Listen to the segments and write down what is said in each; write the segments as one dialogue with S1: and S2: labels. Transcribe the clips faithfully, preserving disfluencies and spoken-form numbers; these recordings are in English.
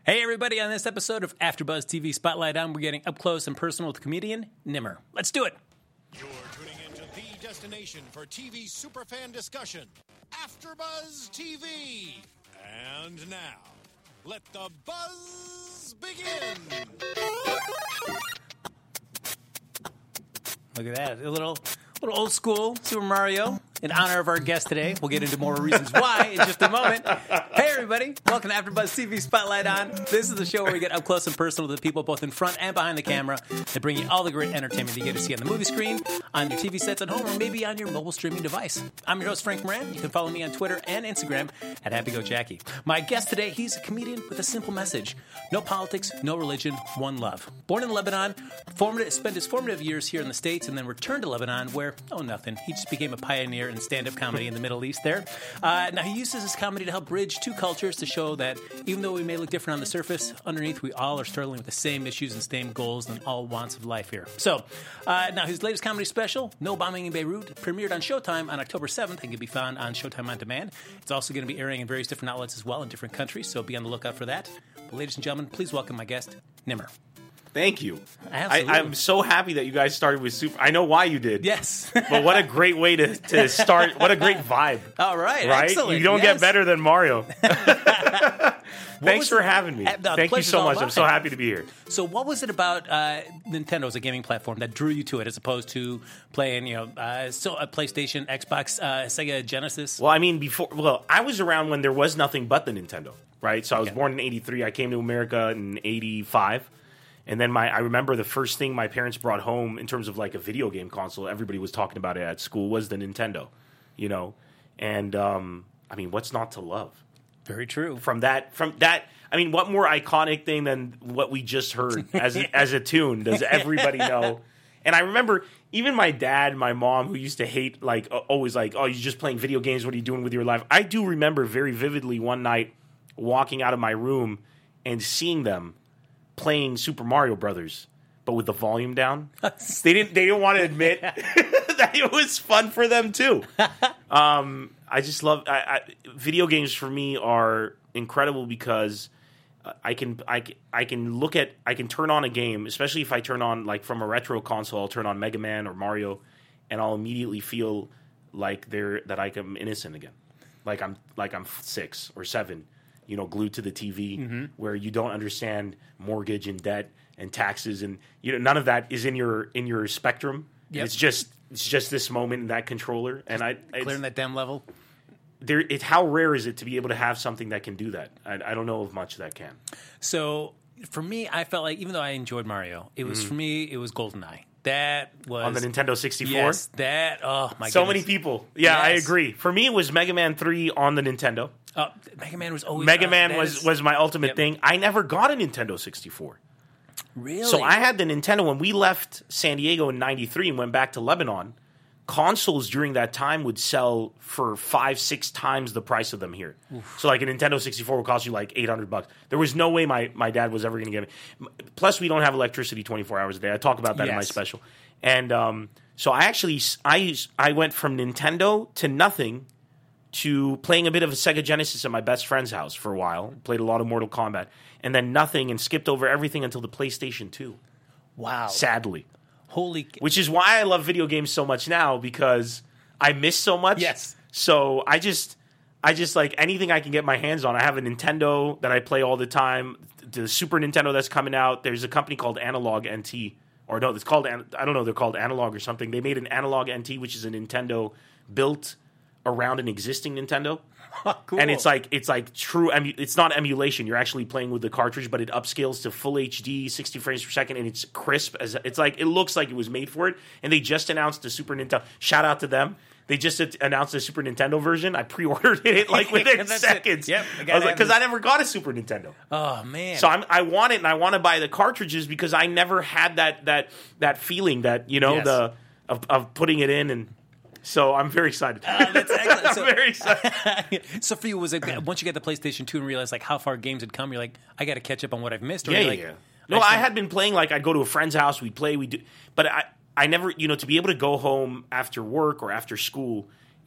S1: Hey, everybody, on this episode of AfterBuzz T V Spotlight On, we're getting up close and personal with comedian Nimmer. Let's do it.
S2: You're tuning into the destination for T V superfan discussion, AfterBuzz T V. And now, let the buzz begin.
S1: Look at that. A little, little old school Super Mario in honor of our guest today. We'll get into more reasons why in just a moment. Hey, everybody. Welcome to AfterBuzz T V Spotlight On. This is the show where we get up close and personal with the people both in front and behind the camera that bring you all the great entertainment you get to see on the movie screen, on your T V sets at home, or maybe on your mobile streaming device. I'm your host, Frank Moran. You can follow me on Twitter and Instagram at HappyGoJackie. My guest today, he's a comedian with a simple message. No politics, no religion, one love. Born in Lebanon, formative, spent his formative years here in the States, and then returned to Lebanon where, oh, nothing. He just became a pioneer in stand-up comedy in the Middle East there. Uh, now, he uses his comedy to help bridge two cultures to show that even though we may look different on the surface, underneath we all are struggling with the same issues and same goals and all wants of life here. So, uh, now his latest comedy special, No Bombing in Beirut, premiered on Showtime on October seventh and can be found on Showtime On Demand. It's also going to be airing in various different outlets as well in different countries, so be on the lookout for that. But ladies and gentlemen, please welcome my guest, Nimmer.
S3: Thank you.
S1: Absolutely.
S3: I, I'm so happy that you guys started with Super. I know why you did.
S1: Yes.
S3: But what a great way to, to start. What a great vibe.
S1: All right.
S3: Right?
S1: Excellent.
S3: You don't
S1: yes.
S3: get better than Mario. Thanks for
S1: it?
S3: having me.
S1: Uh, the
S3: Thank you
S1: pleasure's
S3: so
S1: all
S3: much. I'm
S1: mine.
S3: so happy to be here.
S1: So what was it about uh, Nintendo as a gaming platform that drew you to it as opposed to playing, you know, uh, so a PlayStation, Xbox, uh, Sega Genesis?
S3: Well, I mean, before, well, I was around when there was nothing but the Nintendo, right? So I was
S1: Okay.
S3: born in eighty-three. I came to America in eighty-five. And then my, I remember the first thing my parents brought home in terms of like a video game console, everybody was talking about it at school, was the Nintendo, you know? And, um, I mean, what's not to love?
S1: Very true.
S3: From that, from that, I mean, what more iconic thing than what we just heard as a, as a tune does everybody know? And I remember even my dad, my mom, who used to hate, like, uh, always like, oh, you're just playing video games. What are you doing with your life? I do remember very vividly one night walking out of my room and seeing them playing Super Mario Brothers, but with the volume down. They didn't. They didn't want to admit that it was fun for them too. Um, I just love I, I, video games. For me, are incredible because I can I can I can look at I can turn on a game, especially if I turn on like from a retro console. I'll turn on Mega Man or Mario, and I'll immediately feel like they're that I am innocent again, like I'm like I'm six or seven. You know, glued to the T V, mm-hmm. where you don't understand mortgage and debt and taxes, and you know none of that is in your in your spectrum.
S1: Yep.
S3: It's just it's just this moment and that controller, and I
S1: Clearing that damn level.
S3: There, it how rare is it to be able to have something that can do that? I, I don't know of much that can.
S1: So for me, I felt like even though I enjoyed Mario, it was mm-hmm. for me it was GoldenEye. That was
S3: on the Nintendo sixty-four.
S1: Yes, that oh my.
S3: So
S1: goodness.
S3: many people. Yeah,
S1: yes.
S3: I agree. For me, it was Mega Man three on the Nintendo.
S1: Uh, Mega Man was always
S3: Mega
S1: uh,
S3: Man was
S1: is,
S3: was my ultimate
S1: yep.
S3: thing. I never got a Nintendo sixty-four.
S1: Really?
S3: So I had the Nintendo when we left San Diego in ninety-three and went back to Lebanon. Consoles during that time would sell for five, six times the price of them here. Oof. So like a Nintendo sixty-four would cost you like eight hundred bucks. There was no way my, my dad was ever going to get it. Plus, we don't have electricity twenty-four hours a day. I talk about that
S1: yes.
S3: in my special. And um, so I actually I I went from Nintendo to nothing to playing a bit of a Sega Genesis at my best friend's house for a while. Played a lot of Mortal Kombat. And then nothing and skipped over everything until the PlayStation two.
S1: Wow.
S3: Sadly.
S1: Holy.
S3: Which is why I love video games so much now, because I miss so much.
S1: Yes.
S3: So I just, I just like anything I can get my hands on. I have a Nintendo that I play all the time. The Super Nintendo that's coming out. There's a company called Analog N T. Or no, it's called, I don't know, they're called Analog or something. They made an Analog N T, which is a Nintendo built around an existing Nintendo.
S1: Cool.
S3: And it's like it's like true. Emu- it's not emulation. You're actually playing with the cartridge, but it upscales to full H D, sixty frames per second, and it's crisp. As it's like it looks like it was made for it. And they just announced the Super Nintendo. Shout out to them. They just announced the Super Nintendo version. I pre-ordered it like within seconds.
S1: It. Yep,
S3: I, I was like, because I never got a Super Nintendo.
S1: Oh man!
S3: So I'm, I want it, and I want to buy the cartridges because I never had that that that feeling that you know
S1: yes.
S3: the of, of putting it in and. So I'm very excited.
S1: Uh, that's excellent. So,
S3: I'm very excited.
S1: So for you, was it once you get the PlayStation two and realize like how far games had come? You're like, I got to catch up on what I've missed. Or
S3: Yeah,
S1: you're
S3: yeah,
S1: like,
S3: yeah. No, I had been playing. Like I'd go to a friend's house, we'd play, we do, but I, I never, you know, to be able to go home after work or after school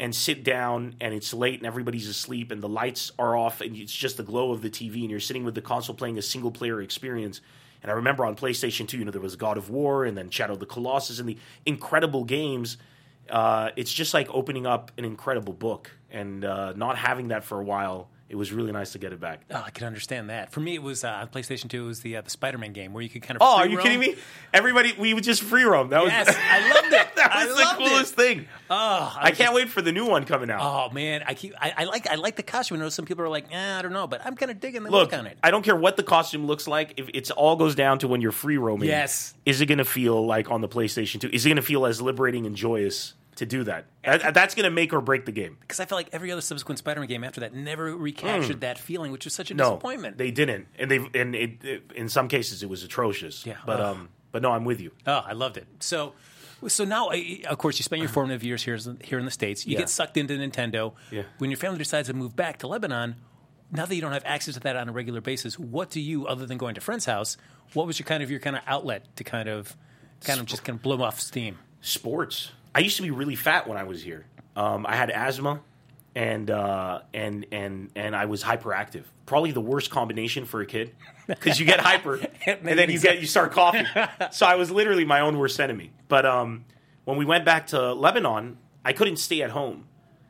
S3: and sit down, and it's late and everybody's asleep and the lights are off and it's just the glow of the T V and you're sitting with the console playing a single player experience. And I remember on PlayStation two, you know, there was God of War and then Shadow of the Colossus and the incredible games. Uh, it's just like opening up an incredible book, and uh, not having that for a while, it was really nice to get it back.
S1: Oh, I can understand that. For me, it was uh, on PlayStation two. It was the uh, the Spider-Man game where you could kind of.
S3: Oh,
S1: free
S3: are you
S1: roam.
S3: kidding me? Everybody, we would just free roam. That
S1: Yes,
S3: was
S1: I loved it.
S3: that
S1: I
S3: was the
S1: loved
S3: coolest
S1: it.
S3: thing.
S1: Oh, I,
S3: I
S1: was
S3: can't wait for the new one coming out.
S1: Oh man, I keep I, I like I like the costume. I know some people are like, eh, I don't know, but I'm kind of digging the look,
S3: Look,
S1: on it.
S3: I don't care what the costume looks like. If it's all goes down to when you're free roaming.
S1: Yes.
S3: Is it going to feel like on the PlayStation two? Is it going to feel as liberating and joyous to do that? that that's going to make or break the game.
S1: Because I feel like every other subsequent Spider-Man game after that never recaptured that feeling, which was such a
S3: No,
S1: disappointment.
S3: they didn't, and they and it, it, in some cases it was atrocious.
S1: Yeah.
S3: but
S1: Oh.
S3: um, but no, I'm with you.
S1: Oh, I loved it. So, so now, uh, of course, you spent your formative years here, here in the States. You
S3: Yeah.
S1: get sucked into Nintendo.
S3: Yeah.
S1: When your family decides to move back to Lebanon, now that you don't have access to that on a regular basis, what do you, other than going to friend's house, what was your kind of your kind of outlet to kind of, kind of just kind of blow off steam?
S3: Sports. I used to be really fat when I was here. Um, I had asthma, and uh, and and and I was hyperactive. Probably the worst combination for a kid, because you get hyper and then you get you start coughing. So I was literally my own worst enemy. But um, when we went back to Lebanon, I couldn't stay at home,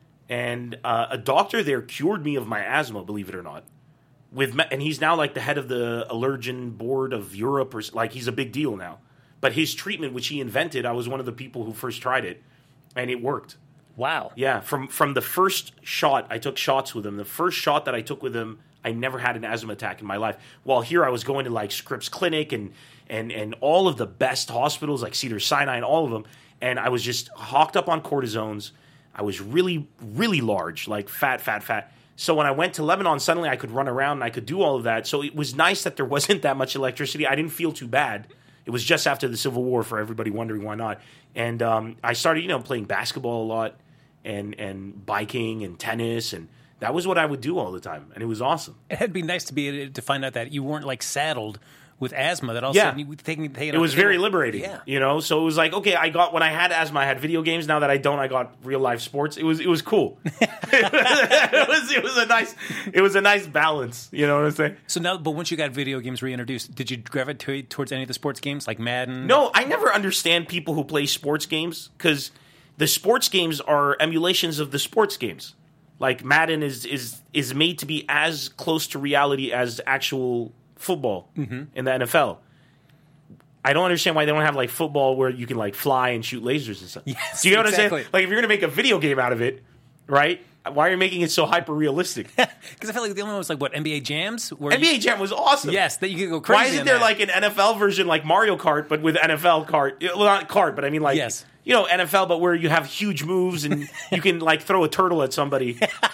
S3: and uh, a doctor there cured me of my asthma. Believe it or not, with me- and he's now like the head of the allergen board of Europe, or s- like he's a big deal now. But his treatment, which he invented, I was one of the people who first tried it, and it worked.
S1: Wow.
S3: Yeah, from from the first shot, I took shots with him. The first shot that I took with him, I never had an asthma attack in my life. While here, I was going to like Scripps Clinic and and and all of the best hospitals, like Cedars-Sinai and all of them, and I was just hawked up on cortisones. I was really, really large, like fat, fat, fat. So when I went to Lebanon, suddenly I could run around and I could do all of that. So it was nice that there wasn't that much electricity. I didn't feel too bad. It was just after the Civil War, for everybody wondering why not. And um, I started, you know, playing basketball a lot, and and biking and tennis, and that was what I would do all the time, and it was awesome.
S1: It'd be nice to be able to find out that you weren't like saddled with asthma. That all of
S3: Yeah.
S1: a sudden you taking taking
S3: It was very liberating,
S1: Yeah.
S3: you know. So it was like, okay, I got when I had asthma, I had video games. Now that I don't, I got real life sports. It was it was cool. it was it was a nice it was a nice balance. You know what I'm saying?
S1: So now, but once you got video games reintroduced, did you gravitate towards any of the sports games like Madden?
S3: No, I never understand people who play sports games, because the sports games are emulations of the sports games. Like Madden is is is made to be as close to reality as actual football
S1: Mm-hmm.
S3: in the N F L. I don't understand why they don't have like football where you can like fly and shoot lasers and stuff.
S1: Yes,
S3: Do you know what I'm
S1: exactly.
S3: saying? Like if you're going to make a video game out of it, right? Why are you making it so hyper realistic?
S1: Because I feel like the only one was like what N B A Jams. Where
S3: N B A
S1: you,
S3: Jam was awesome.
S1: yes, that you could go crazy.
S3: Why isn't
S1: on
S3: there
S1: that.
S3: like an N F L version like Mario Kart, but with N F L kart? Well, not kart, but I mean like,
S1: Yes.
S3: you know, N F L, but where you have huge moves and you can like throw a turtle at somebody.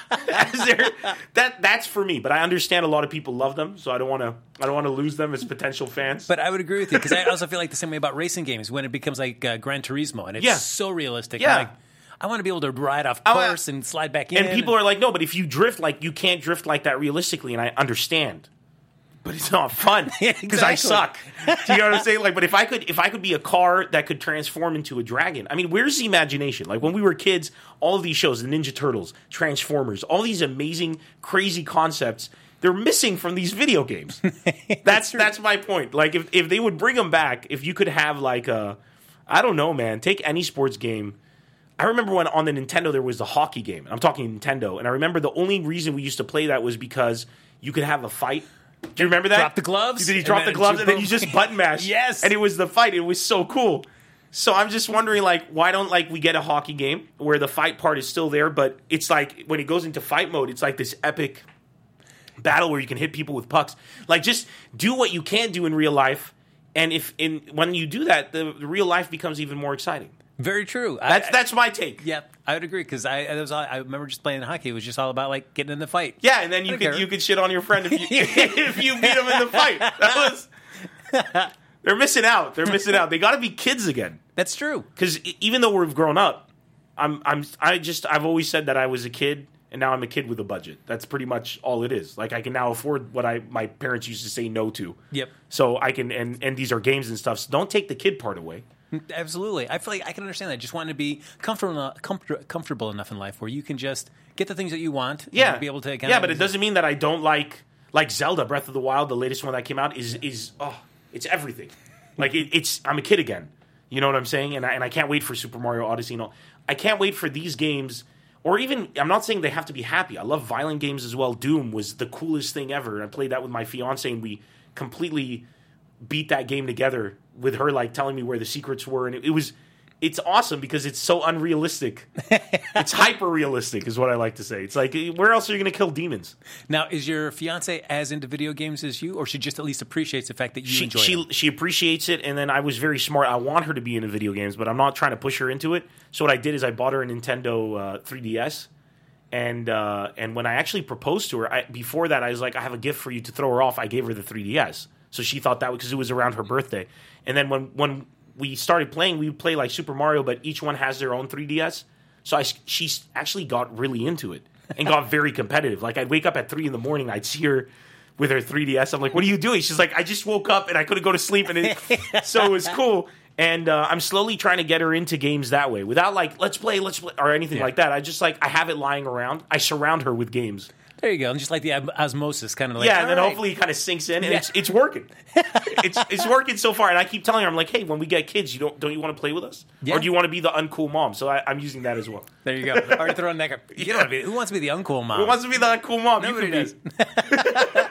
S3: Is there, that that's for me, but I understand a lot of people love them, so I don't want to I don't want to lose them as potential fans.
S1: But I would agree with you because I also feel like the same way about racing games when it becomes like uh, Gran Turismo and it's
S3: Yeah.
S1: so realistic.
S3: Yeah.
S1: I'm like, I want to be able to ride off
S3: I-
S1: course and slide back in.
S3: and people are like, no, but if you drift, like you can't drift like that realistically, and I understand. But it's not fun because I
S1: Exactly.
S3: suck. Do you know what I'm saying? Like, but if I could, if I could be a car that could transform into a dragon, I mean, where's the imagination? Like when we were kids, all of these shows, the Ninja Turtles, Transformers, all these amazing, crazy concepts, they're missing from these video games. That's that's my point. Like if if they would bring them back, if you could have like a, I don't know, man, take any sports game. I remember when on the Nintendo there was the hockey game. I'm talking Nintendo, and I remember the only reason we used to play that was because you could have a fight. Do you remember that?
S1: Drop the gloves,
S3: Did he
S1: and
S3: drop
S1: then
S3: the gloves,
S1: you
S3: and then you
S1: boom.
S3: just button mash?
S1: Yes.
S3: And it was the fight. It was so cool. So I'm just wondering, like, why don't like we get a hockey game where the fight part is still there, but it's like when it goes into fight mode, it's like this epic battle where you can hit people with pucks. Like, just do what you can do in real life, and if in when you do that, the, the real life becomes even more exciting.
S1: Very true.
S3: That's
S1: I,
S3: that's my take.
S1: yeah, I would agree because I I, was all, I remember just playing hockey. It was just all about like getting in the fight.
S3: Yeah, and then you
S1: I don't
S3: could
S1: care.
S3: you could shit on your friend if you if you beat him in the fight. That was they're missing out. They're missing out. They got to be kids again.
S1: That's true.
S3: Because even though we've grown up, I'm I'm I just I've always said that I was a kid, and now I'm a kid with a budget. That's pretty much all it is. Like I can now afford what I my parents used to say no to.
S1: Yep.
S3: So I can and and these are games and stuff. So don't take the kid part away.
S1: Absolutely. I feel like I can understand that. Just wanting to be comfortable, comfort, comfortable enough in life where you can just get the things that you want.
S3: Yeah,
S1: and be able to. Kind
S3: yeah,
S1: of,
S3: but it doesn't mean that I don't like like Zelda Breath of the Wild, the latest one that came out. Is is oh, it's everything. Like it, it's I'm a kid again. You know what I'm saying? And I, and I can't wait for Super Mario Odyssey and all. I can't wait for these games. Or even, I'm not saying they have to be happy. I love violent games as well. Doom was the coolest thing ever. I played that with my fiance, and we completely beat that game together with her, like, telling me where the secrets were. And it, it was, it's awesome because it's so unrealistic. It's hyper-realistic is what I like to say. It's like, where else are you going to kill demons?
S1: Now, is your fiance as into video games as you, or she just at least appreciates the fact that you
S3: she,
S1: enjoy
S3: she,
S1: them?
S3: She appreciates it, and then I was very smart. I want her to be into video games, but I'm not trying to push her into it. So what I did is I bought her a Nintendo uh, three D S, and uh, and when I actually proposed to her, I, before that I was like, I have a gift for you to throw her off. I gave her the three D S. So she thought that because it was around her birthday. And then when, when we started playing, we would play like Super Mario, but each one has their own three D S. So I, she actually got really into it and got very competitive. Like I'd wake up at three in the morning, I'd see her with her three D S. I'm like, what are you doing? She's like, I just woke up and I couldn't go to sleep. And it, so it was cool. And uh, I'm slowly trying to get her into games that way without like, let's play, let's play, or anything
S1: Yeah.
S3: like that. I just like, I have it lying around. I surround her with games.
S1: There you go. And just like the osmosis, kind of like,
S3: Yeah, and then
S1: all right.
S3: hopefully it kind of sinks in, and
S1: Yeah.
S3: it's it's working. it's it's working so far, and I keep telling her, I'm like, hey, when we get kids, you don't don't you want to play with us,
S1: Yeah.
S3: or do you want to be the uncool mom? So I, I'm using that as well.
S1: There you go. Already throwing that. guy- You don't want to be. Who wants to be the uncool mom?
S3: Who wants to be the uncool mom? You
S1: Nobody
S3: can
S1: does.
S3: be.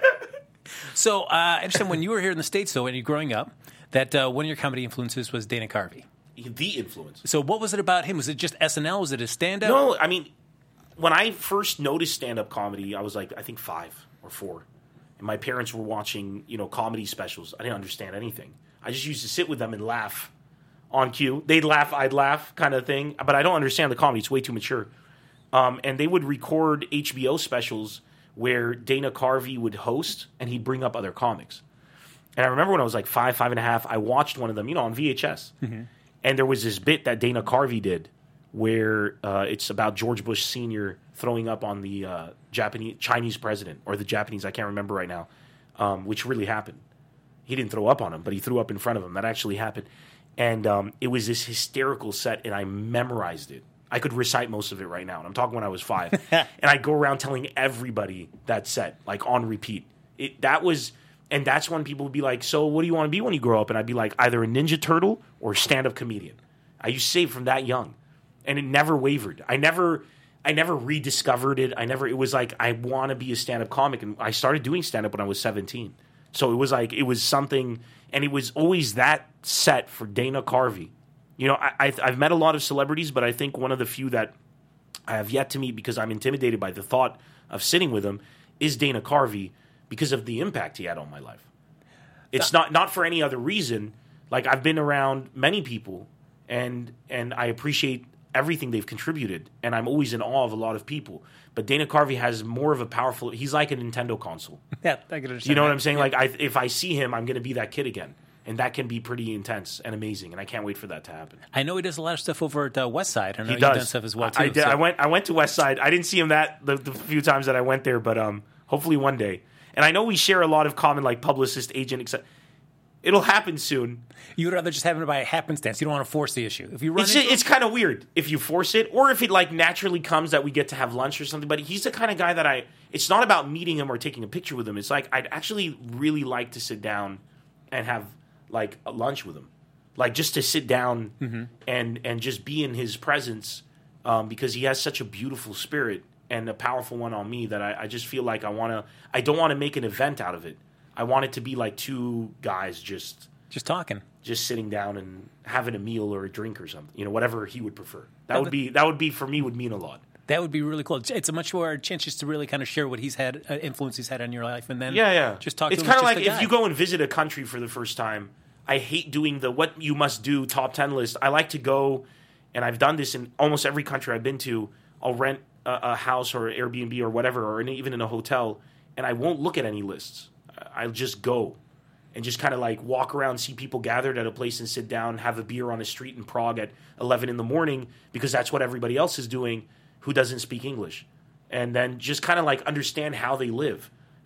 S1: So, uh, I understand when you were here in the States, though, when you were growing up, that uh, one of your comedy influences was Dana Carvey.
S3: The influence.
S1: So, what was it about him? Was it just S N L? Was it his stand-up?
S3: No, I mean, when I first noticed stand-up comedy, I was like, I think five or four. And my parents were watching, you know, comedy specials. I didn't understand anything. I just used to sit with them and laugh on cue. They'd laugh, I'd laugh kind of thing. But I don't understand the comedy. It's way too mature. Um, and they would record H B O specials where Dana Carvey would host, and he'd bring up other comics. And I remember when I was like five, five and a half, I watched one of them, you know, on V H S. Mm-hmm. And there was this bit that Dana Carvey did where uh, it's about George Bush Senior throwing up on the uh, Japanese Chinese president, or the Japanese, I can't remember right now, um, which really happened. He didn't throw up on him, but he threw up in front of him. That actually happened. And um, it was this hysterical set, and I memorized it. I could recite most of it right now, and I'm talking when I was five. And I'd go around telling everybody that set, like on repeat. It That was... And that's when people would be like, so what do you want to be when you grow up? And I'd be like, either a Ninja Turtle or a stand-up comedian. I used to say it from that young. And it never wavered. I never I never rediscovered it. I never, it was like, I want to be a stand-up comic. And I started doing stand-up when I was seventeen. So it was like, it was something, and it was always that set for Dana Carvey. You know, I, I, I've met a lot of celebrities, but I think one of the few that I have yet to meet because I'm intimidated by the thought of sitting with him is Dana Carvey, because of the impact he had on my life. It's not not for any other reason. Like, I've been around many people, and and I appreciate everything they've contributed, and I'm always in awe of a lot of people. But Dana Carvey has more of a powerful... He's like a Nintendo console.
S1: Yeah, I can understand.
S3: You know
S1: that.
S3: what I'm saying?
S1: Yeah.
S3: Like, I, if I see him, I'm going to be that kid again. And that can be pretty intense and amazing, and I can't wait for that to happen.
S1: I know he does a lot of stuff over at uh, West Side. I know
S3: He
S1: he's
S3: does
S1: done stuff as well, too.
S3: I, I did.
S1: so-
S3: I went. I went to West Side. I didn't see him that the, the few times that I went there, but um, hopefully one day. And I know we share a lot of common, like, publicist, agent, et cetera. It'll happen soon.
S1: You would rather just have it by happenstance. You don't want to force the issue. If you run
S3: It's
S1: into
S3: it's kind of weird if you force it, or if it like naturally comes that we get to have lunch or something. But he's the kind of guy that I. It's not about meeting him or taking a picture with him. It's like I'd actually really like to sit down and have like a lunch with him, like just to sit down
S1: Mm-hmm.
S3: and and just be in his presence, um, because he has such a beautiful spirit and a powerful one on me that I, I just feel like I want to. I don't want to make an event out of it. I want it to be like two guys just.
S1: just talking.
S3: Just sitting down and having a meal or a drink or something, you know, whatever he would prefer. That would be that would be for me would mean a lot.
S1: That would be really cool. It's a much more chance just to really kind of share what he's had, uh, influence he's had on your life, and then
S3: Yeah, yeah.
S1: just talk.
S3: It's
S1: to him
S3: kind of
S1: as
S3: like
S1: just a
S3: if
S1: guy.
S3: you go and visit a country for the first time. I hate doing the what you must do top ten list. I like to go, and I've done this in almost every country I've been to. I'll rent a, a house or Airbnb or whatever, or in, even in a hotel, and I won't look at any lists. I'll just go. And just kind of like walk around, see people gathered at a place and sit down, have a beer on a street in Prague at eleven in the morning because that's what everybody else is doing who doesn't speak English. And then just kind of like understand how they live.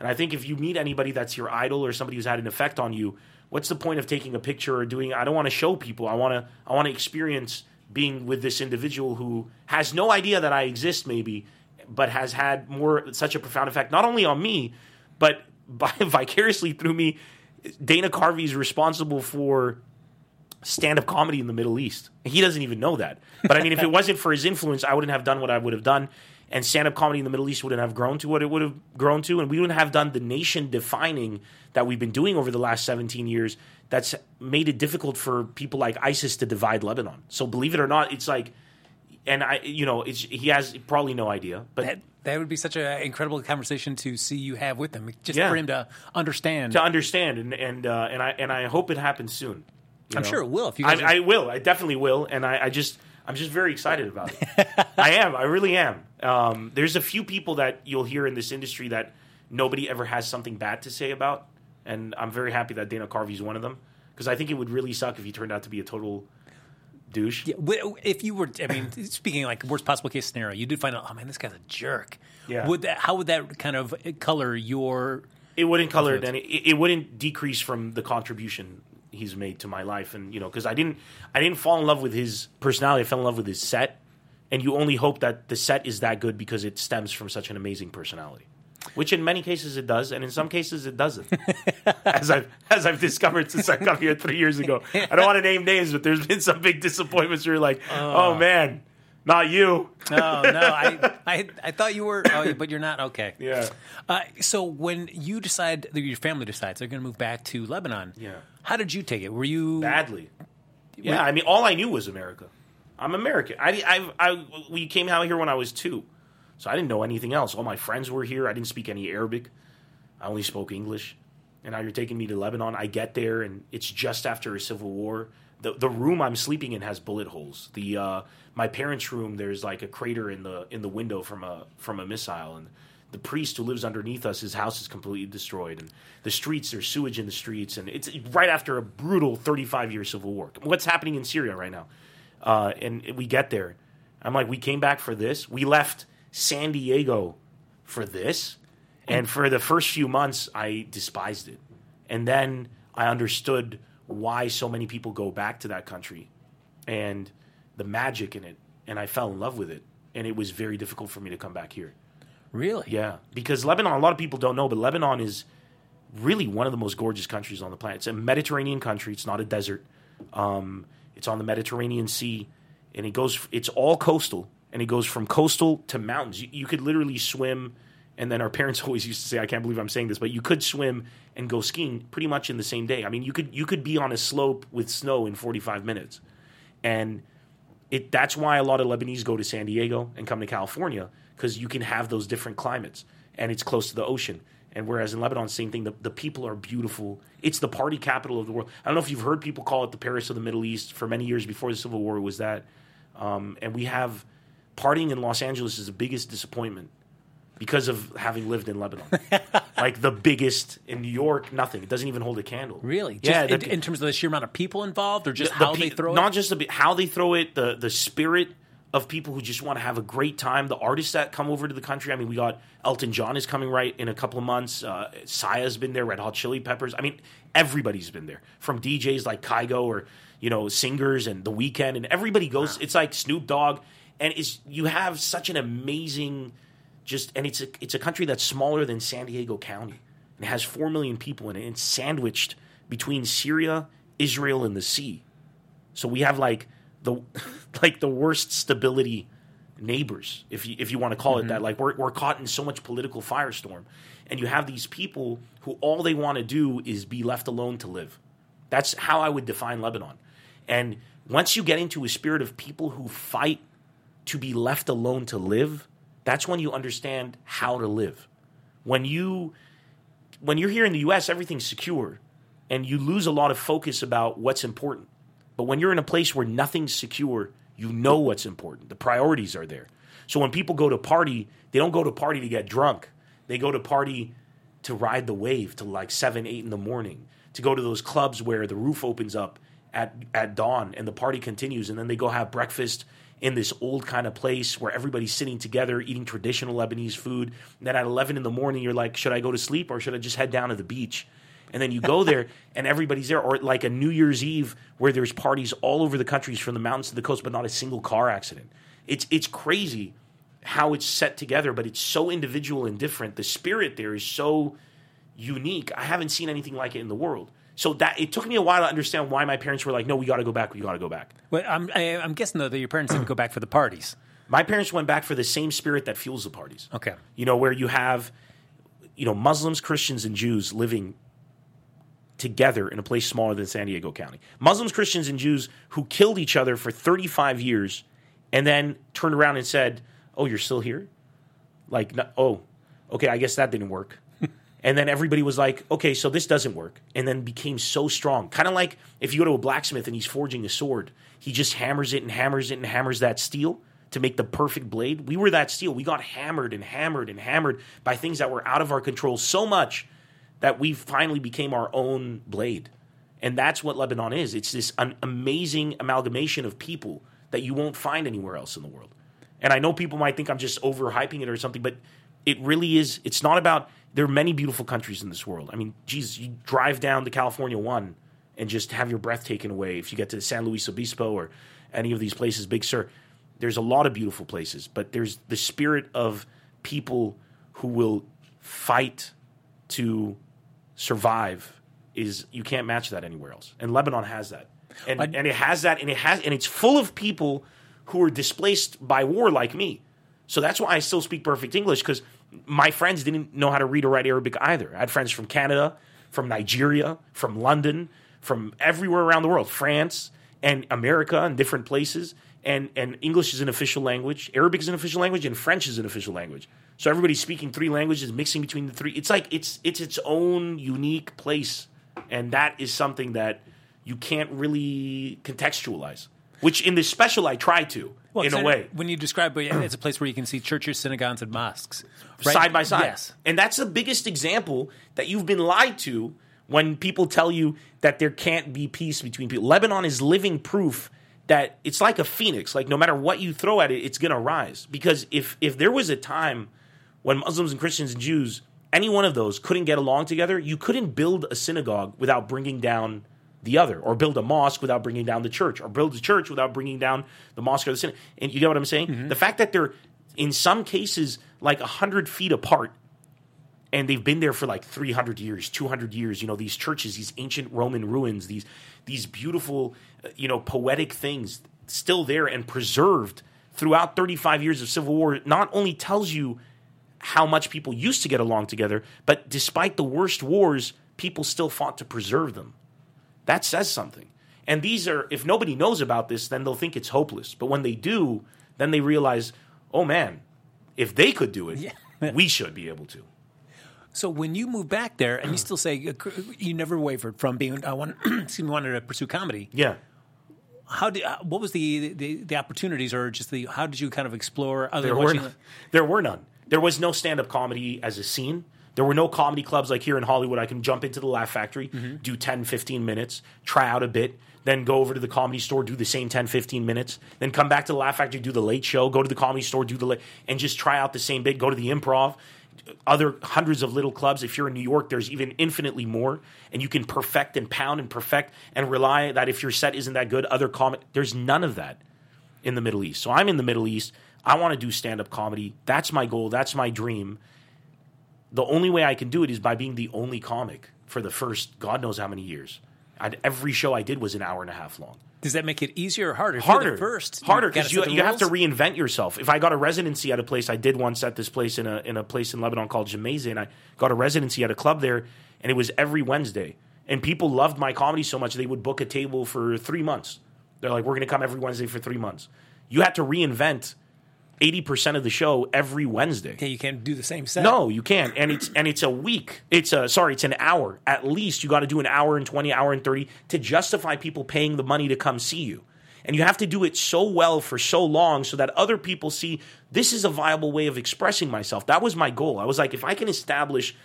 S3: And I think if you meet anybody that's your idol or somebody who's had an effect on you, what's the point of taking a picture or doing? I don't want to show people. I want to. I want to experience being with this individual who has no idea that I exist, maybe, but has had more such a profound effect, not only on me, but by, vicariously through me. Dana Carvey is responsible for stand-up comedy in the Middle East. He doesn't even know that. But I mean, if it wasn't for his influence, I wouldn't have done what I would have done. And stand-up comedy in the Middle East wouldn't have grown to what it would have grown to, and we wouldn't have done the nation-defining that we've been doing over the last seventeen years that's made it difficult for people like ISIS to divide Lebanon. So believe it or not, it's like, and I, you know, it's, he has probably no idea. But
S1: that, that would be such an incredible conversation to see you have with him, just
S3: yeah.
S1: for him to understand.
S3: To understand, and and uh, and I and I hope it happens soon.
S1: I'm
S3: know?
S1: sure it will. If you guys
S3: I, I will. I definitely will, and I, I just. I'm just very excited about it. I am. I really am. Um, there's a few people that you'll hear in this industry that nobody ever has something bad to say about, and I'm very happy that Dana Carvey's one of them, because I think it would really suck if he turned out to be a total douche.
S1: Yeah, if you were, I mean, speaking like worst possible case scenario, you did find out, oh man, this guy's a jerk.
S3: Yeah.
S1: Would that? How would that kind of color your?
S3: It wouldn't color it, and it, it wouldn't decrease from the contribution he's made to my life. And you know, because I didn't I didn't fall in love with his personality, I fell in love with his set, and you only hope that the set is that good because it stems from such an amazing personality, which in many cases it does, and in some cases it doesn't. as I've as I've discovered since I got here three years ago. I don't want to name names, but there's been some big disappointments where you're like, oh, oh man, not you.
S1: No, no, I, I, I thought you were, oh, but you're not. Okay.
S3: Yeah.
S1: Uh, so when you decide, your family decides they're going to move back to Lebanon,
S3: yeah.
S1: How did you take it? Were you
S3: badly? Yeah, I mean, all I knew was America. I'm American. I, I, I, we came out here when I was two, so I didn't know anything else. All my friends were here. I didn't speak any Arabic. I only spoke English. And now you're taking me to Lebanon. I get there, and it's just after a civil war. The the room I'm sleeping in has bullet holes. The uh, my parents' room, there's like a crater in the in the window from a from a missile, and the priest who lives underneath us, his house is completely destroyed, and the streets, there's sewage in the streets, and it's right after a brutal thirty-five year civil war. What's happening in Syria right now? Uh, and we get there. I'm like, we came back for this? We left San Diego for this? And for the first few months, I despised it. And then I understood why so many people go back to that country and the magic in it. And I fell in love with it. And it was very difficult for me to come back here.
S1: Really?
S3: Yeah. Because Lebanon, a lot of people don't know, but Lebanon is really one of the most gorgeous countries on the planet. It's a Mediterranean country. It's not a desert. Um, it's on the Mediterranean Sea. And it goes, it's all coastal. And it goes from coastal to mountains. You, you could literally swim. And then our parents always used to say, I can't believe I'm saying this, but you could swim and go skiing pretty much in the same day. I mean, you could you could be on a slope with snow in forty-five minutes. And it that's why a lot of Lebanese go to San Diego and come to California, because you can have those different climates. And it's close to the ocean. And whereas in Lebanon, same thing, the, the people are beautiful. It's the party capital of the world. I don't know if you've heard people call it the Paris of the Middle East. For many years before the Civil War, it was that. Um, and we have partying in Los Angeles is the biggest disappointment. Because of having lived in Lebanon. Like the biggest in New York, nothing. It doesn't even hold a candle.
S1: Really? Just
S3: yeah.
S1: in,
S3: The,
S1: in terms of the sheer amount of people involved, or just
S3: the,
S1: how
S3: the,
S1: they throw
S3: not
S1: it?
S3: just the, how they throw it, the, the spirit of people who just want to have a great time, the artists that come over to the country. I mean, we got Elton John is coming right in a couple of months. Uh, Sia's been there, Red Hot Chili Peppers. I mean, everybody's been there. From D Js like Kygo or, you know, singers and The Weeknd, and everybody goes. Wow. It's like Snoop Dogg. And it's, you have such an amazing... Just and it's a it's a country that's smaller than San Diego County. And it has four million people in it. And it's sandwiched between Syria, Israel, and the sea. So we have like the like the worst stability neighbors, if you if you want to call mm-hmm. it that. Like we're we're caught in so much political firestorm, and you have these people who all they want to do is be left alone to live. That's how I would define Lebanon. And once you get into a spirit of people who fight to be left alone to live, that's when you understand how to live. When you when you're here in the U S, everything's secure, and you lose a lot of focus about what's important. But when you're in a place where nothing's secure, you know what's important. The priorities are there. So when people go to party, they don't go to party to get drunk. They go to party to ride the wave till like seven, eight in the morning, to go to those clubs where the roof opens up at at dawn, and the party continues, and then they go have breakfast in this old kind of place where everybody's sitting together eating traditional Lebanese food. And then at eleven in the morning, you're like, should I go to sleep or should I just head down to the beach? And then you go there and everybody's there. Or like a New Year's Eve where there's parties all over the countries from the mountains to the coast, but not a single car accident. It's it's crazy how it's set together, but it's so individual and different. The spirit there is so unique. I haven't seen anything like it in the world. So that it took me a while to understand why my parents were like, no, we got to go back. We got to go back.
S1: Well, I'm, I, I'm guessing, though, that your parents didn't go back for the parties.
S3: My parents went back for the same spirit that fuels the parties.
S1: Okay.
S3: You know, where you have, you know, Muslims, Christians, and Jews living together in a place smaller than San Diego County. Muslims, Christians, and Jews who killed each other for thirty-five years and then turned around and said, oh, you're still here? Like, no, oh, okay, I guess that didn't work. And then everybody was like, okay, so this doesn't work. And then became so strong. Kind of like if you go to a blacksmith and he's forging a sword, he just hammers it and hammers it and hammers that steel to make the perfect blade. We were that steel. We got hammered and hammered and hammered by things that were out of our control so much that we finally became our own blade. And that's what Lebanon is. It's this an amazing amalgamation of people that you won't find anywhere else in the world. And I know people might think I'm just overhyping it or something, but it really is. It's not about... There are many beautiful countries in this world. I mean, geez, you drive down to California one and just have your breath taken away. If you get to San Luis Obispo or any of these places, Big Sur, there's a lot of beautiful places. But there's the spirit of people who will fight to survive. Is you can't match that anywhere else. And Lebanon has that. And, and it has that, and it has, and it's full of people who are displaced by war like me. So that's why I still speak perfect English, because my friends didn't know how to read or write Arabic either. I had friends from Canada, from Nigeria, from London, from everywhere around the world, France and America and different places. And, and English is an official language, Arabic is an official language, and French is an official language. So everybody's speaking three languages, mixing between the three. It's like it's it's its own unique place. And that is something that you can't really contextualize, which in this special I try to. Well, in a way.
S1: When you describe it, it's a place where you can see churches, synagogues, and mosques. Right?
S3: Side by side.
S1: Yes.
S3: And that's the biggest example that you've been lied to when people tell you that there can't be peace between people. Lebanon is living proof that it's like a phoenix. Like no matter what you throw at it, it's going to rise. Because if, if there was a time when Muslims and Christians and Jews, any one of those couldn't get along together, you couldn't build a synagogue without bringing down the other, or build a mosque without bringing down the church, or build a church without bringing down the mosque or the synagogue. And you get what I'm saying? Mm-hmm. The fact that they're, in some cases, like one hundred feet apart, and they've been there for like three hundred years, two hundred years, you know, these churches, these ancient Roman ruins, these these beautiful, you know, poetic things still there and preserved throughout thirty-five years of civil war, not only tells you how much people used to get along together, but despite the worst wars, people still fought to preserve them. That says something. And these are, if nobody knows about this, then they'll think it's hopeless. But when they do, then they realize, oh man, if they could do it, yeah. we should be able to.
S1: So when you moved back there, and you still say you never wavered from being, I want, excuse me, wanted to pursue comedy.
S3: Yeah.
S1: How did, uh, what was the, the the opportunities, or just the, how did you kind of explore other
S3: there
S1: than
S3: were
S1: watching?
S3: none. There were none. There was no stand-up comedy as a scene. There were no comedy clubs like here in Hollywood. I can jump into the Laugh Factory, mm-hmm. do ten, fifteen minutes, try out a bit, then go over to the Comedy Store, do the same ten, fifteen minutes, then come back to the Laugh Factory, do the Late Show, go to the Comedy Store, do the late, and just try out the same bit, go to the Improv, other hundreds of little clubs. If you're in New York, there's even infinitely more, and you can perfect and pound and perfect and rely that if your set isn't that good, other comic, there's none of that in the Middle East. So I'm in the Middle East. I want to do stand-up comedy. That's my goal. That's my dream. The only way I can do it is by being the only comic for the first God knows how many years. I'd, every show I did was an hour and a half long.
S1: Does that make it easier or harder?
S3: Harder.
S1: First,
S3: harder because you, you, you have to reinvent yourself. If I got a residency at a place, I did once at this place in a in a place in Lebanon called Jamaiza, and I got a residency at a club there, and it was every Wednesday. And people loved my comedy so much they would book a table for three months. They're like, we're going to come every Wednesday for three months. You had to reinvent eighty percent of the show every Wednesday.
S1: Okay, you can't do the same set.
S3: No, you can't. And it's and it's a week. It's a sorry, it's an hour. At least you got to do an hour and twenty, hour and thirty to justify people paying the money to come see you. And you have to do it so well for so long so that other people see this is a viable way of expressing myself. That was my goal. I was like, if I can establish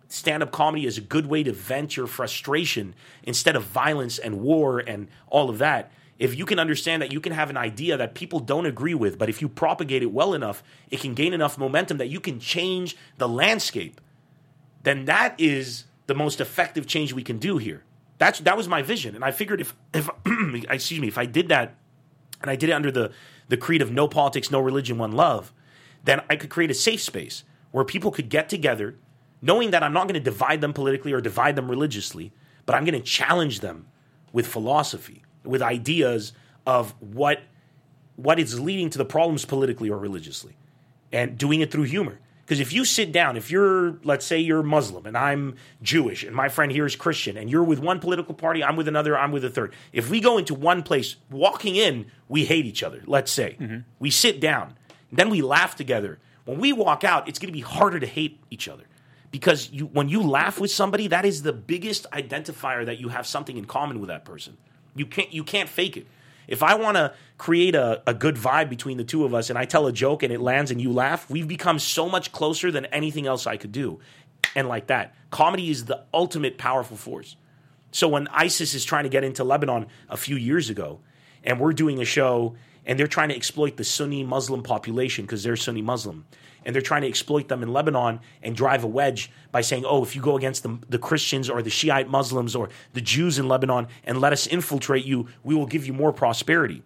S3: stand-up comedy is a good way to vent your frustration instead of violence and war and all of that, if you can understand that you can have an idea that people don't agree with, but if you propagate it well enough, it can gain enough momentum that you can change the landscape, then that is the most effective change we can do here. That's that was my vision, and I figured if if excuse me, if I did that, and I did it under the the creed of no politics, no religion, one love, then I could create a safe space where people could get together, knowing that I'm not going to divide them politically or divide them religiously, but I'm going to challenge them with philosophy, with ideas of what what is leading to the problems politically or religiously, and doing it through humor. Because if you sit down, if you're, let's say you're Muslim and I'm Jewish and my friend here is Christian and you're with one political party, I'm with another, I'm with a third. If we go into one place, walking in, we hate each other, let's say. Mm-hmm. We sit down, then we laugh together. When we walk out, it's going to be harder to hate each other. Because you, when you laugh with somebody, that is the biggest identifier that you have something in common with that person. You can't, you can't fake it. If I want to create a, a good vibe between the two of us and I tell a joke and it lands and you laugh, we've become so much closer than anything else I could do. And like that, comedy is the ultimate powerful force. So when ISIS is trying to get into Lebanon a few years ago, and we're doing a show and they're trying to exploit the Sunni Muslim population because they're Sunni Muslim, and they're trying to exploit them in Lebanon and drive a wedge by saying, oh, if you go against the, the Christians or the Shiite Muslims or the Jews in Lebanon and let us infiltrate you, we will give you more prosperity.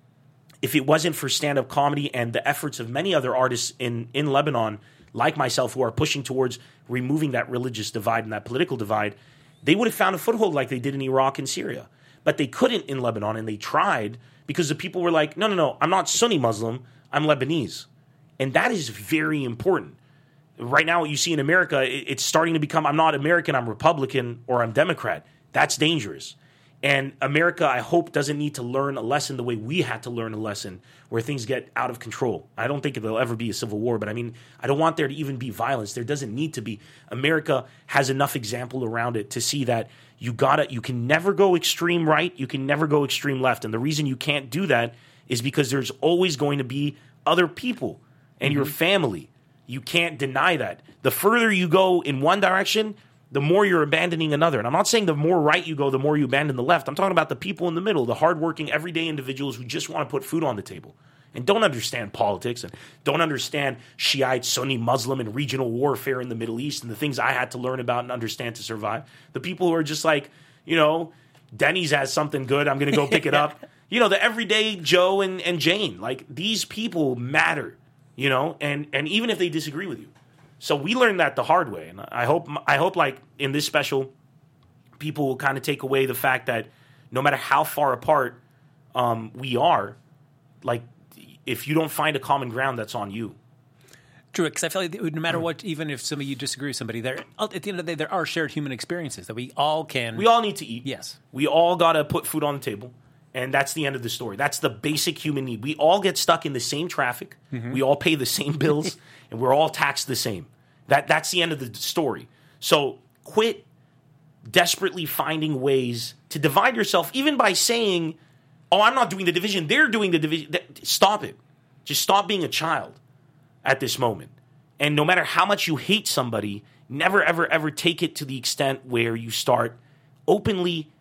S3: If it wasn't for stand-up comedy and the efforts of many other artists in, in Lebanon, like myself, who are pushing towards removing that religious divide and that political divide, they would have found a foothold like they did in Iraq and Syria. But they couldn't in Lebanon, and they tried because the people were like, no, no, no, I'm not Sunni Muslim, I'm Lebanese. And that is very important. Right now, what you see in America, it's starting to become, I'm not American, I'm Republican, or I'm Democrat. That's dangerous. And America, I hope, doesn't need to learn a lesson the way we had to learn a lesson where things get out of control. I don't think there'll ever be a civil war, but I mean, I don't want there to even be violence. There doesn't need to be. America has enough example around it to see that you gotta, you can never go extreme right, you can never go extreme left. And the reason you can't do that is because there's always going to be other people and mm-hmm. your family. You can't deny that. The further you go in one direction, the more you're abandoning another. And I'm not saying the more right you go, the more you abandon the left. I'm talking about the people in the middle, the hardworking, everyday individuals who just want to put food on the table and don't understand politics and don't understand Shiite, Sunni, Muslim, and regional warfare in the Middle East and the things I had to learn about and understand to survive. The people who are just like, you know, Denny's has something good, I'm going to go pick it up. You know, the everyday Joe and, and Jane. Like, these people matter, you know, and, and even if they disagree with you. So we learned that the hard way, and I hope, I hope, like in this special, people will kind of take away the fact that no matter how far apart um, we are, like if you don't find a common ground, that's on you.
S1: True, because I feel like no matter what, even if some of you disagree with somebody, there at the end of the day, there are shared human experiences that we all can.
S3: We all need to eat.
S1: Yes,
S3: we all gotta put food on the table. And that's the end of the story. That's the basic human need. We all get stuck in the same traffic. Mm-hmm. We all pay the same bills, and we're all taxed the same. That That's the end of the story. So quit desperately finding ways to divide yourself, even by saying, oh, I'm not doing the division, they're doing the division. Stop it. Just stop being a child at this moment. And no matter how much you hate somebody, never, ever, ever take it to the extent where you start openly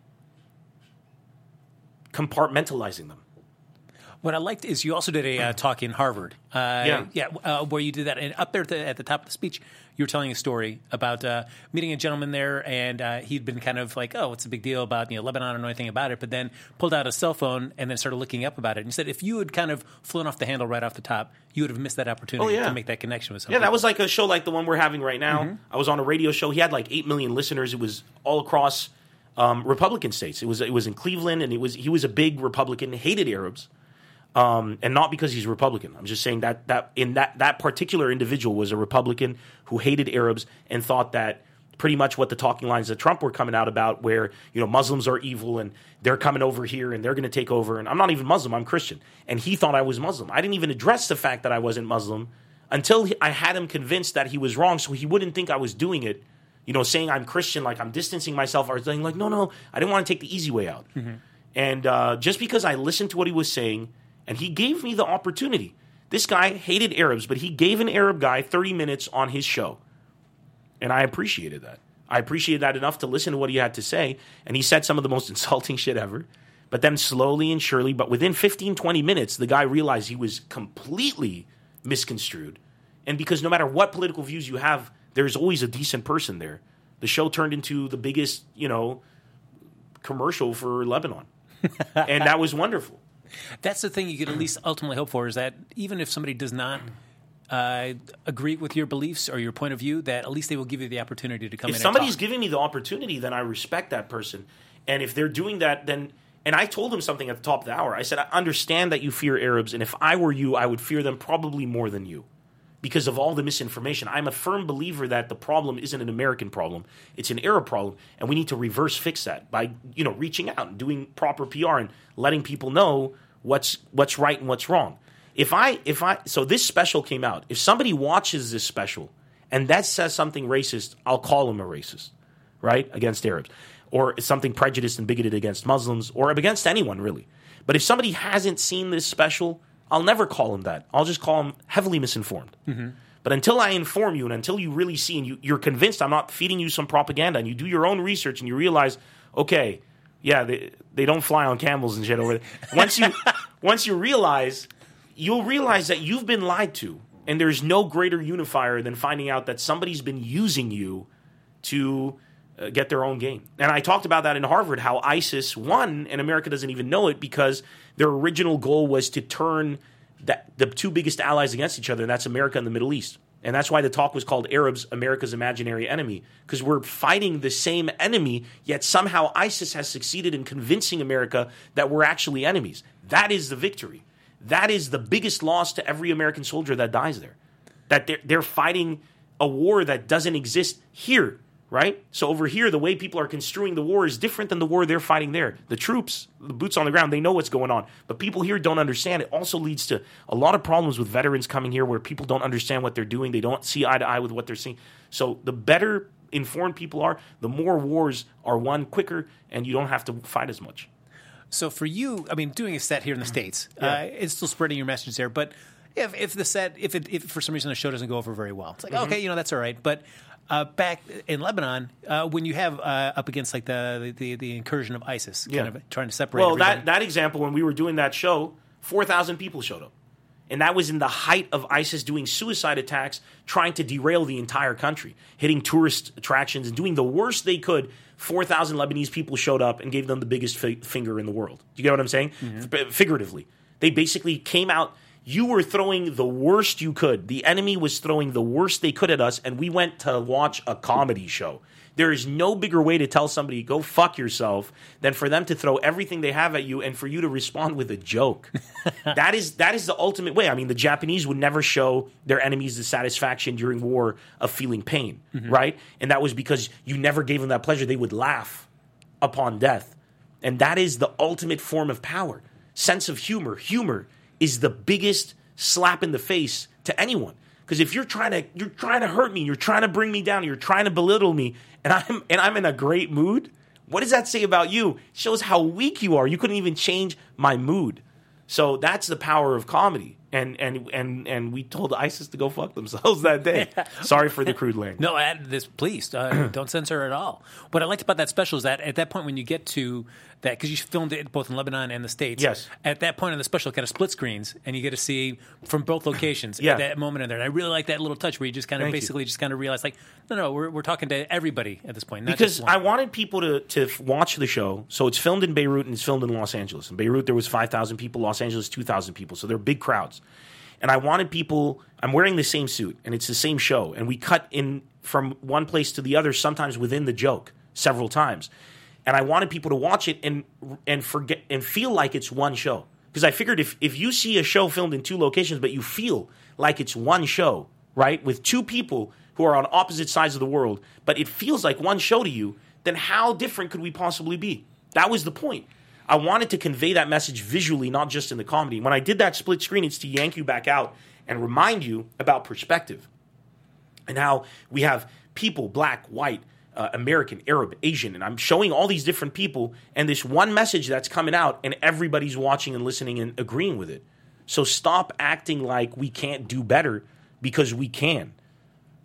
S3: compartmentalizing them.
S1: What I liked is you also did a uh, talk in Harvard. Uh,
S3: yeah.
S1: Yeah, uh, where you did that. And up there at the, at the top of the speech, you were telling a story about uh, meeting a gentleman there, and uh, he'd been kind of like, oh, what's the big deal about, you know, Lebanon? I don't know anything about it, but then pulled out a cell phone and then started looking up about it. And you said if you had kind of flown off the handle right off the top, you would have missed that opportunity oh, yeah. to make that connection with somebody.
S3: Yeah, that was like a show like the one we're having right now. Mm-hmm. I was on a radio show. He had like eight million listeners. It was all across um, Republican states. It was it was in Cleveland, and it was he was a big Republican, hated Arabs. Um, and not because he's Republican. I'm just saying that that in that that particular individual was a Republican who hated Arabs and thought that pretty much what the talking lines that Trump were coming out about, where you know Muslims are evil and they're coming over here and they're going to take over. And I'm not even Muslim. I'm Christian. And he thought I was Muslim. I didn't even address the fact that I wasn't Muslim until he, I had him convinced that he was wrong, so he wouldn't think I was doing it. You know, saying I'm Christian, like I'm distancing myself, or saying like, no, no, I didn't want to take the easy way out. Mm-hmm. And uh, just because I listened to what he was saying. And he gave me the opportunity. This guy hated Arabs, but he gave an Arab guy thirty minutes on his show. And I appreciated that. I appreciated that enough to listen to what he had to say. And he said some of the most insulting shit ever. But then slowly and surely, but within fifteen, twenty minutes, the guy realized he was completely misconstrued. And because no matter what political views you have, there's always a decent person there. The show turned into the biggest, you know, commercial for Lebanon. And that was wonderful.
S1: That's the thing you could at least ultimately hope for, is that even if somebody does not uh, agree with your beliefs or your point of view, that at least they will give you the opportunity to come
S3: if
S1: in and
S3: somebody's
S1: talk.
S3: giving me the opportunity, then I respect that person. And if they're doing that, then... And I told him something at the top of the hour. I said, I understand that you fear Arabs, and if I were you, I would fear them probably more than you because of all the misinformation. I'm a firm believer that the problem isn't an American problem. It's an Arab problem, and we need to reverse fix that by, you know, reaching out and doing proper P R and letting people know what's what's right and what's wrong. If I if I so this special came out. If somebody watches this special and that says something racist, I'll call him a racist, right? Against Arabs. Or something prejudiced and bigoted against Muslims, or against anyone, really. But if somebody hasn't seen this special, I'll never call him that. I'll just call him heavily misinformed. Mm-hmm. But until I inform you and until you really see and you, you're convinced I'm not feeding you some propaganda and you do your own research and you realize, okay, yeah, they, they don't fly on camels and shit over there. Once you, once you realize, you'll realize that you've been lied to. And there's no greater unifier than finding out that somebody's been using you to... Uh, get their own game. And I talked about that in Harvard, how ISIS won, and America doesn't even know it because their original goal was to turn that, the two biggest allies against each other, and that's America and the Middle East. And that's why the talk was called Arabs, America's Imaginary Enemy, because we're fighting the same enemy, yet somehow ISIS has succeeded in convincing America that we're actually enemies. That is the victory. That is the biggest loss to every American soldier that dies there. That they're, they're fighting a war that doesn't exist here. Right? So over here, the way people are construing the war is different than the war they're fighting there. The troops, the boots on the ground, they know what's going on. But people here don't understand. It also leads to a lot of problems with veterans coming here where people don't understand what they're doing. They don't see eye to eye with what they're seeing. So the better informed people are, the more wars are won quicker, and you don't have to fight as much.
S1: So for you, I mean, doing a set here in the States,
S3: Yeah.
S1: uh, it's still spreading your message there. But if, if the set, if, it, if for some reason the show doesn't go over very well, it's like,
S3: Mm-hmm.
S1: okay, you know, that's all right. But Uh, back in Lebanon, uh, when you have uh, up against like the, the the incursion of ISIS, kind
S3: Yeah.
S1: of trying to separate.
S3: Well,
S1: everybody.
S3: that, that example, when we were doing that show, four thousand people showed up. And that was in the height of ISIS doing suicide attacks, trying to derail the entire country, hitting tourist attractions and doing the worst they could. four thousand Lebanese people showed up and gave them the biggest fi- finger in the world. Do you get what I'm saying? Mm-hmm. F- figuratively. They basically came out. You were throwing the worst you could. The enemy was throwing the worst they could at us, and we went to watch a comedy show. There is no bigger way to tell somebody, go fuck yourself, than for them to throw everything they have at you and for you to respond with a joke. that is that is the ultimate way. I mean, the Japanese would never show their enemies the satisfaction during war of feeling pain, mm-hmm. right? And that was because you never gave them that pleasure. They would laugh upon death. And that is the ultimate form of power. Sense of humor. Humor is the biggest slap in the face to anyone. Because if you're trying to you're trying to hurt me, you're trying to bring me down, you're trying to belittle me, and I'm and I'm in a great mood, what does that say about you? It shows how weak you are. You couldn't even change my mood. So that's the power of comedy. And and and and we told ISIS to go fuck themselves that day. Sorry for the crude language.
S1: No, add this, please. Uh, don't censor at all. What I liked about that special is that at that point when you get to that, because you filmed it both in Lebanon and the States.
S3: Yes.
S1: At that point in the special, it kind of split screens, and you get to see from both locations
S3: Yeah.
S1: at that moment in there. And I really like that little touch where you just kind of
S3: Thank you.
S1: basically just kind of realize, like, no, no, we're we're talking to everybody at this point. Not
S3: Because
S1: just one.
S3: I wanted people to, to f- watch the show. So it's filmed in Beirut and it's filmed in Los Angeles. In Beirut, there was five thousand people. Los Angeles, two thousand people. So they're big crowds. And I wanted people, I'm wearing the same suit, and it's the same show. And we cut in from one place to the other, sometimes within the joke, several times. And I wanted people to watch it and and forget and feel like it's one show. Because I figured if, if you see a show filmed in two locations, but you feel like it's one show, right, with two people who are on opposite sides of the world, but it feels like one show to you, then how different could we possibly be? That was the point. I wanted to convey that message visually, not just in the comedy. When I did that split screen, it's to yank you back out and remind you about perspective and how we have people, black, white, uh, American, Arab, Asian, and I'm showing all these different people and this one message that's coming out and everybody's watching and listening and agreeing with it. So stop acting like we can't do better because we can.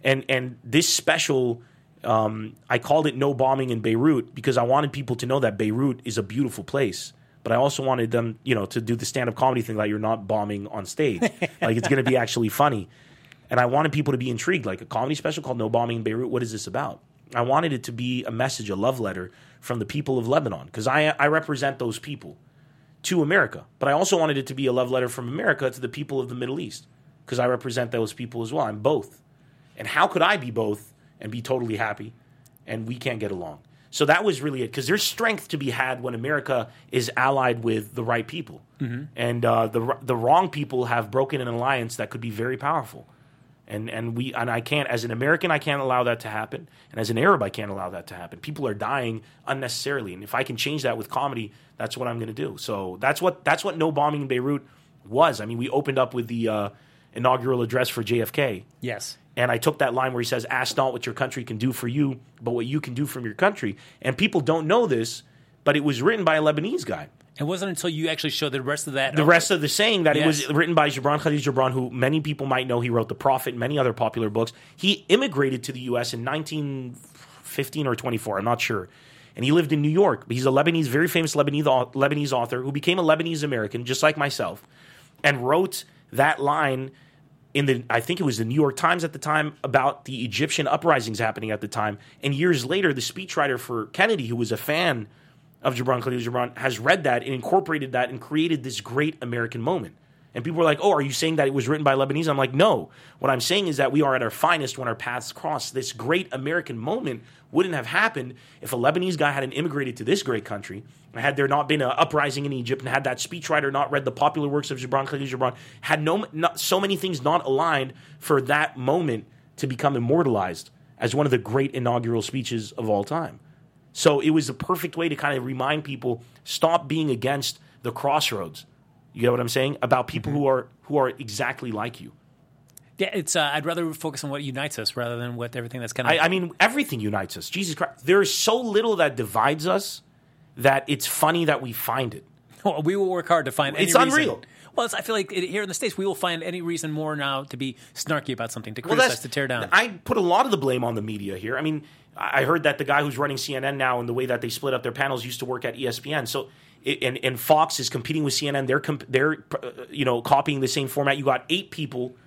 S3: And and this special, um, I called it No Bombing in Beirut because I wanted people to know that Beirut is a beautiful place. But I also wanted them, you know, to do the stand-up comedy thing like you're not bombing on stage. Like it's going to be actually funny. And I wanted people to be intrigued. Like a comedy special called No Bombing in Beirut, what is this about? I wanted it to be a message, a love letter from the people of Lebanon because I, I represent those people to America. But I also wanted it to be a love letter from America to the people of the Middle East because I represent those people as well. I'm both. And how could I be both and be totally happy and we can't get along? So that was really it because there's strength to be had when America is allied with the right people. Mm-hmm. And uh, the the wrong people have broken an alliance that could be very powerful. And and we and I can't, as an American, I can't allow that to happen. And as an Arab, I can't allow that to happen. People are dying unnecessarily. And if I can change that with comedy, that's what I'm going to do. So that's what that's what No Bombing in Beirut was. I mean, we opened up with the uh, inaugural address for J F K.
S1: Yes.
S3: And I took that line where he says, ask not what your country can do for you, but what you can do from your country. And people don't know this, but it was written by a Lebanese guy.
S1: It wasn't until you actually showed the rest of that.
S3: The
S1: oh,
S3: rest of the saying that
S1: yes.
S3: it was written by Gibran Khalil Gibran, who many people might know. He wrote The Prophet and many other popular books. He immigrated to the U S in nineteen fifteen or twenty-four, I'm not sure. And he lived in New York. He's a Lebanese, very famous Lebanese, Lebanese author who became a Lebanese American, just like myself, and wrote that line in the, I think it was the New York Times at the time, about the Egyptian uprisings happening at the time. And years later, the speechwriter for Kennedy, who was a fan of Gibran Khalil Gibran, has read that and incorporated that and created this great American moment. And people were like, oh, are you saying that it was written by Lebanese? I'm like, no. What I'm saying is that we are at our finest when our paths cross. This great American moment wouldn't have happened if a Lebanese guy hadn't immigrated to this great country, had there not been an uprising in Egypt, and had that speechwriter not read the popular works of Gibran Khalil Gibran, had no not, so many things not aligned for that moment to become immortalized as one of the great inaugural speeches of all time. So it was the perfect way to kind of remind people, stop being against the crossroads. You get what I'm saying? About people mm-hmm. who are who are exactly like you.
S1: Yeah, it's. Uh, I'd rather focus on what unites us rather than what everything that's kind of.
S3: I, I mean, everything unites us. Jesus Christ, there is so little that divides us that it's funny that we find it.
S1: Well, we will work hard to find. Any
S3: It's
S1: reason.
S3: unreal.
S1: Well, it's, I feel like it, here in the States, we will find any reason more now to be snarky about something, to
S3: Well,
S1: criticize, to tear down.
S3: I put a lot of the blame on the media here. I mean, I heard that the guy who's running C N N now and the way that they split up their panels used to work at E S P N. So, it, and, and Fox is competing with C N N. They're comp- they're uh, you know copying the same format. You got eight people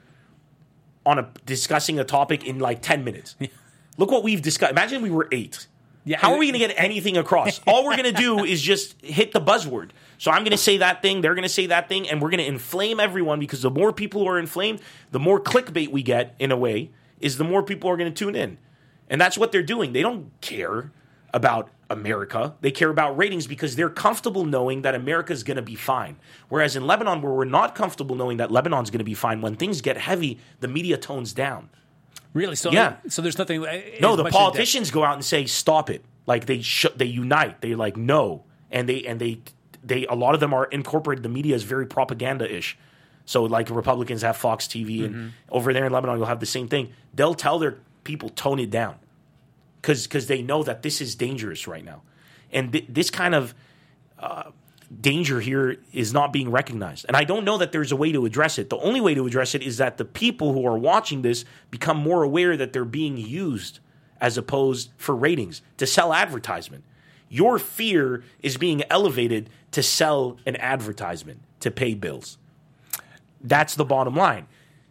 S3: on a discussing a topic in like ten minutes. Look what we've discussed. Imagine we were eight.
S1: Yeah,
S3: How are we going to get anything across? All we're going to do is just hit the buzzword. So I'm going to say that thing, they're going to say that thing, and we're going to inflame everyone, because the more people who are inflamed, the more clickbait we get, in a way, is the more people are going to tune in. And that's what they're doing. They don't care about America. They care about ratings because they're comfortable knowing that America's going to be fine. Whereas in Lebanon, where we're not comfortable knowing that Lebanon's going to be fine, when things get heavy, the media tones down.
S1: Really? So
S3: yeah.
S1: So there's nothing.
S3: No, the politicians go out and say, "Stop it!" Like they sh- they unite. They like no, and they and they they a lot of them are incorporated. The media is very propaganda-ish. So like Republicans have Fox T V, and mm-hmm. over there in Lebanon, you'll have the same thing. They'll tell their people, tone it down, because because they know that this is dangerous right now, and th- this kind of uh, danger here is not being recognized. And I don't know that there's a way to address it. The only way to address it is that the people who are watching this become more aware that they're being used as opposed for ratings, to sell advertisement. Your fear is being elevated to sell an advertisement, to pay bills. That's the bottom line.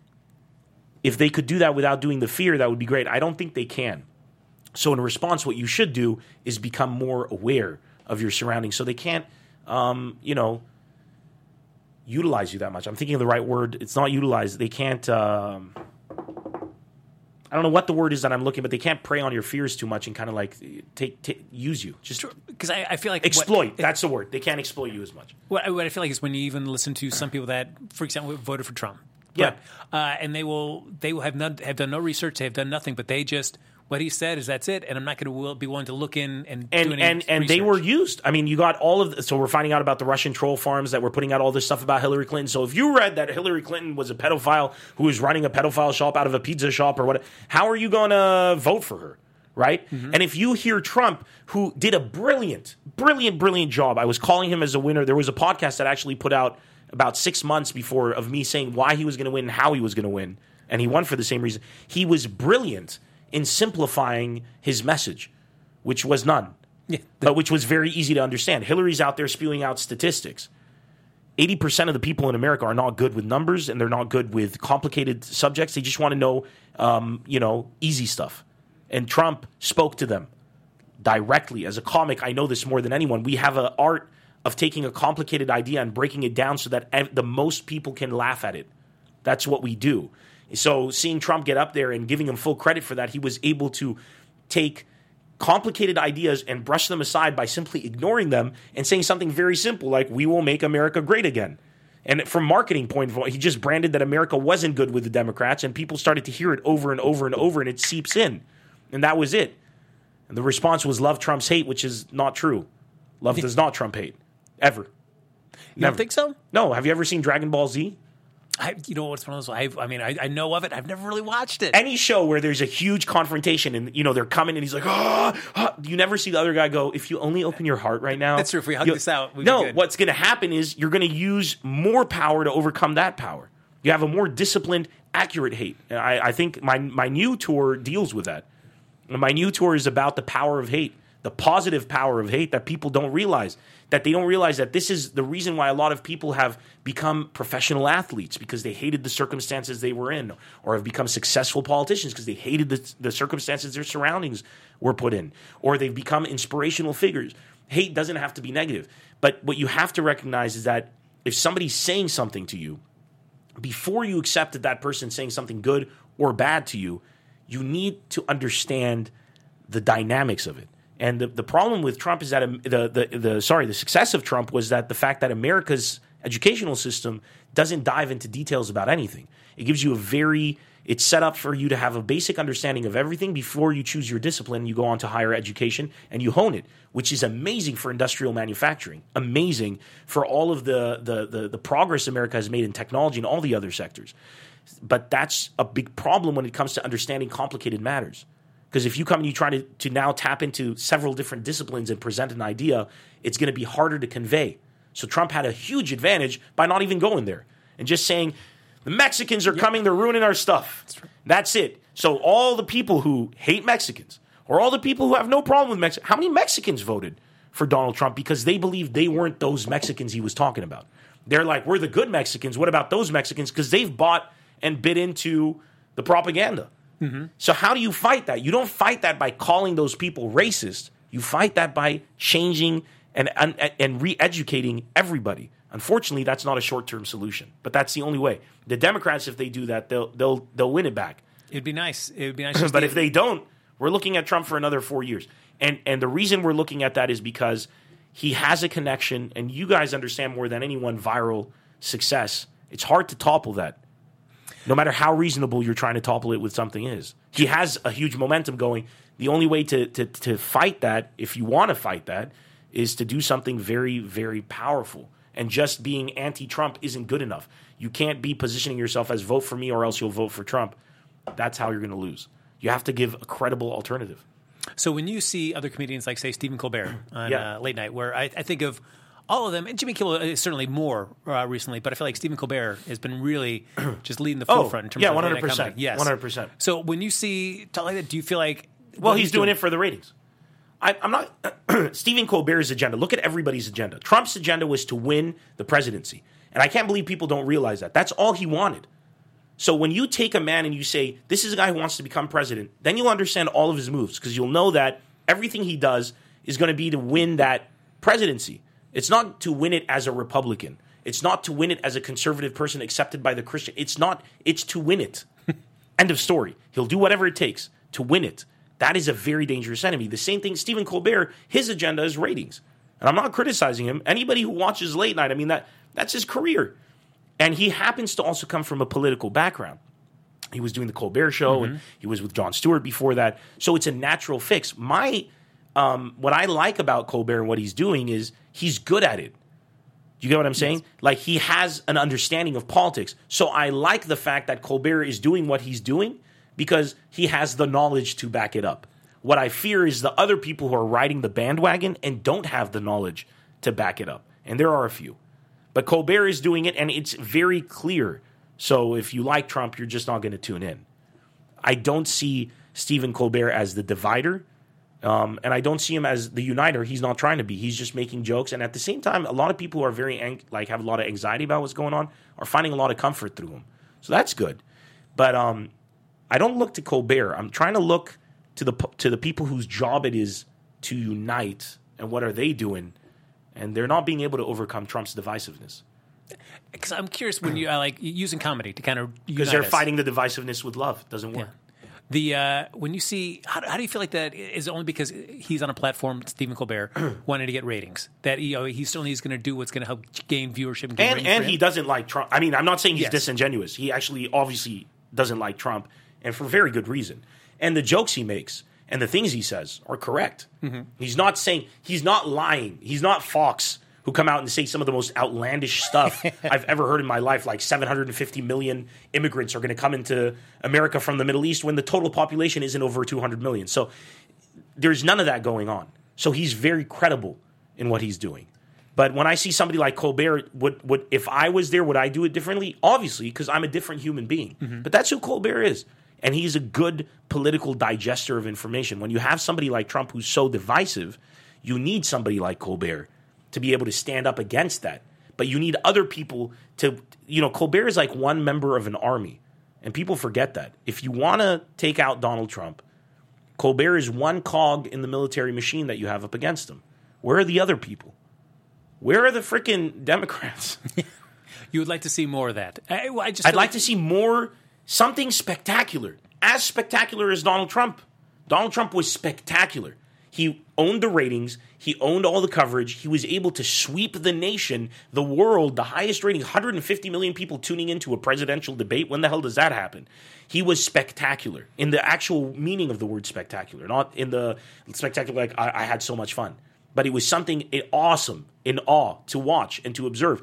S3: If they could do that without doing the fear, that would be great. I don't think they can. So in response, what you should do is become more aware of your surroundings, so they can't Um, you know, utilize you that much. I'm thinking of the right word. It's not utilize. They can't, um, I don't know what the word is that I'm looking, but they can't prey on your fears too much and kind of like take, take use you. Just
S1: because I, I feel like
S3: exploit.
S1: What,
S3: that's the word. They can't exploit you as much.
S1: What, what I feel like is when you even listen to some people that, for example, voted for Trump.
S3: Yeah,
S1: but, uh, and they will they will have none, have done no research. They have done nothing, but they just. What he said is that's it, and I'm not going to be willing to look in and
S3: and
S1: do any
S3: and, and
S1: research.
S3: They were used. I mean, you got all of the, so we're finding out about the Russian troll farms that were putting out all this stuff about Hillary Clinton. So if you read that Hillary Clinton was a pedophile who was running a pedophile shop out of a pizza shop or what, how are you going to vote for her, right? Mm-hmm. And if you hear Trump, who did a brilliant, brilliant, brilliant job, I was calling him as a winner. There was a podcast that actually put out about six months before of me saying why he was going to win and how he was going to win. and he won for the same reason. He was brilliant in simplifying his message, which was none,
S1: Yeah.
S3: but which was very easy to understand. Hillary's out there spewing out statistics. eighty percent of the people in America are not good with numbers, and they're not good with complicated subjects. They just want to know, um, you know, easy stuff. And Trump spoke to them directly. As a comic, I know this more than anyone. We have an art of taking a complicated idea and breaking it down so that ev- the most people can laugh at it. That's what we do. So seeing Trump get up there and giving him full credit for that, he was able to take complicated ideas and brush them aside by simply ignoring them and saying something very simple like, we will make America great again. And from marketing point of view, he just branded that America wasn't good with the Democrats, and people started to hear it over and over and over, and it seeps in. And that was it. And the response was love Trump's hate, which is not true. Love does not Trump hate. Ever.
S1: You
S3: Never.
S1: don't think so?
S3: No. Have you ever seen Dragon Ball Z?
S1: I, you know, it's one of those. I, I mean, I, I know of it. I've never really watched it.
S3: Any show where there's a huge confrontation and, you know, they're coming and he's like, oh, oh, you never see the other guy go, if you only open your heart right now.
S1: That's true. If we hug
S3: you-
S1: this out, we'd be
S3: no,
S1: good.
S3: what's going to happen is you're going to use more power to overcome that power. You have a more disciplined, accurate hate. And I, I think my, my new tour deals with that. And my new tour is about the power of hate, the positive power of hate that people don't realize. That they don't realize that this is the reason why a lot of people have become professional athletes, because they hated the circumstances they were in, or have become successful politicians because they hated the, the circumstances their surroundings were put in, or they've become inspirational figures. Hate doesn't have to be negative. But what you have to recognize is that if somebody's saying something to you, before you accept that that person's saying something good or bad to you, you need to understand the dynamics of it. And the, the problem with Trump is that um, the, the the sorry the success of Trump was that the fact that America's educational system doesn't dive into details about anything. It gives you a very it's set up for you to have a basic understanding of everything before you choose your discipline. You go on to higher education and you hone it, which is amazing for industrial manufacturing, amazing for all of the the the, the progress America has made in technology and all the other sectors. But that's a big problem when it comes to understanding complicated matters. Because if you come and you try to, to now tap into several different disciplines and present an idea, it's going to be harder to convey. So Trump had a huge advantage by not even going there and just saying, the Mexicans are yep. coming, they're ruining our stuff. That's, right. That's it. So all the people who hate Mexicans, or all the people who have no problem with Mexicans, how many Mexicans voted for Donald Trump because they believed they weren't those Mexicans he was talking about? They're like, we're the good Mexicans. What about those Mexicans? Because they've bought and bit into the propaganda. Mm-hmm. So how do you fight that? You don't fight that by calling those people racist. You fight that by changing and and, and re-educating everybody. Unfortunately, that's not a short-term solution, but that's the only way. The Democrats, if they do that, they'll they'll they'll win it back.
S1: It'd be nice. It would be nice.
S3: But if they don't, we're looking at Trump for another four years. And and the reason we're looking at that is because he has a connection, and you guys understand more than anyone viral success. It's hard to topple that. No matter how reasonable you're trying to topple it with something is. He has a huge momentum going. The only way to, to, to fight that, if you want to fight that, is to do something very, very powerful. And just being anti-Trump isn't good enough. You can't be positioning yourself as vote for me or else you'll vote for Trump. That's how you're going to lose. You have to give a credible alternative.
S1: So when you see other comedians like, say, Stephen Colbert on
S3: yeah.
S1: uh, late night, where I, I think of all of them, and Jimmy Kimmel is certainly more uh, recently, but I feel like Stephen Colbert has been really just leading the forefront in terms
S3: yeah,
S1: of
S3: one hundred percent.
S1: late night comedy. Yes,
S3: one hundred percent.
S1: So when you see talk like that, do you feel like
S3: well, he's, he's doing, doing it for the ratings? I, I'm not Stephen Colbert's agenda. Look at everybody's agenda. Trump's agenda was to win the presidency, and I can't believe people don't realize that. That's all he wanted. So when you take a man and you say this is a guy who wants to become president, then you'll understand all of his moves because you'll know that everything he does is going to be to win that presidency. It's not to win it as a Republican. It's not to win it as a conservative person accepted by the Christian. It's not. It's to win it. End of story. He'll do whatever it takes to win it. That is a very dangerous enemy. The same thing, Stephen Colbert, his agenda is ratings. And I'm not criticizing him. Anybody who watches late night, I mean, that that's his career. And he happens to also come from a political background. He was doing the Colbert Show, mm-hmm. and he was with Jon Stewart before that. So it's a natural fix. My um, what I like about Colbert and what he's doing is he's good at it. Do you get what I'm saying? Yes. Like, he has an understanding of politics. So I like the fact that Colbert is doing what he's doing because he has the knowledge to back it up. What I fear is the other people who are riding the bandwagon and don't have the knowledge to back it up. And there are a few. But Colbert is doing it, and it's very clear So if you like Trump, you're just not going to tune in. I don't see Stephen Colbert as the divider, um, and I don't see him as the uniter. He's not trying to be. He's just making jokes. And at the same time, a lot of people who are very ang- like have a lot of anxiety about what's going on are finding a lot of comfort through him. So that's good. But um, I don't look to Colbert. I'm trying to look to the to the people whose job it is to unite, and what are they doing? And they're not being able to overcome Trump's divisiveness.
S1: Because I'm curious when you uh, like using comedy to kind of
S3: because they're us. fighting the divisiveness with love. It doesn't work.
S1: Yeah. The uh, when you see how, how do you feel like that? Is it only because he's on a platform, Stephen Colbert, wanting to get ratings, that you know he still he's going to do what's going to help gain viewership and gain
S3: and, and he doesn't like Trump. I mean, I'm not saying he's
S1: yes.
S3: disingenuous. He actually obviously doesn't like Trump, and for very good reason. And the jokes he makes and the things he says are correct. Mm-hmm. He's not saying he's not lying. He's not Fox, who come out and say some of the most outlandish stuff I've ever heard in my life, like seven hundred fifty million immigrants are going to come into America from the Middle East when the total population isn't over two hundred million. So there's none of that going on. So he's very credible in what he's doing. But when I see somebody like Colbert, would, would, if I was there, would I do it differently? Obviously, because I'm a different human being. Mm-hmm. But that's who Colbert is. And he's a good political digester of information. When you have somebody like Trump who's so divisive, you need somebody like Colbert to be able to stand up against that. But you need other people to, you know, Colbert is like one member of an army. And people forget that. If you want to take out Donald Trump, Colbert is one cog in the military machine that you have up against him. Where are the other people? Where are the freaking Democrats?
S1: You would like to see more of that. I, I just
S3: I'd like, like to see more, something spectacular. As spectacular as Donald Trump. Donald Trump was spectacular. He owned the ratings. He owned all the coverage. He was able to sweep the nation, the world, the highest rating, one hundred fifty million people tuning into a presidential debate. When the hell does that happen? He was spectacular in the actual meaning of the word spectacular, not in the spectacular like I, I had so much fun. But it was something awesome, in awe, to watch and to observe.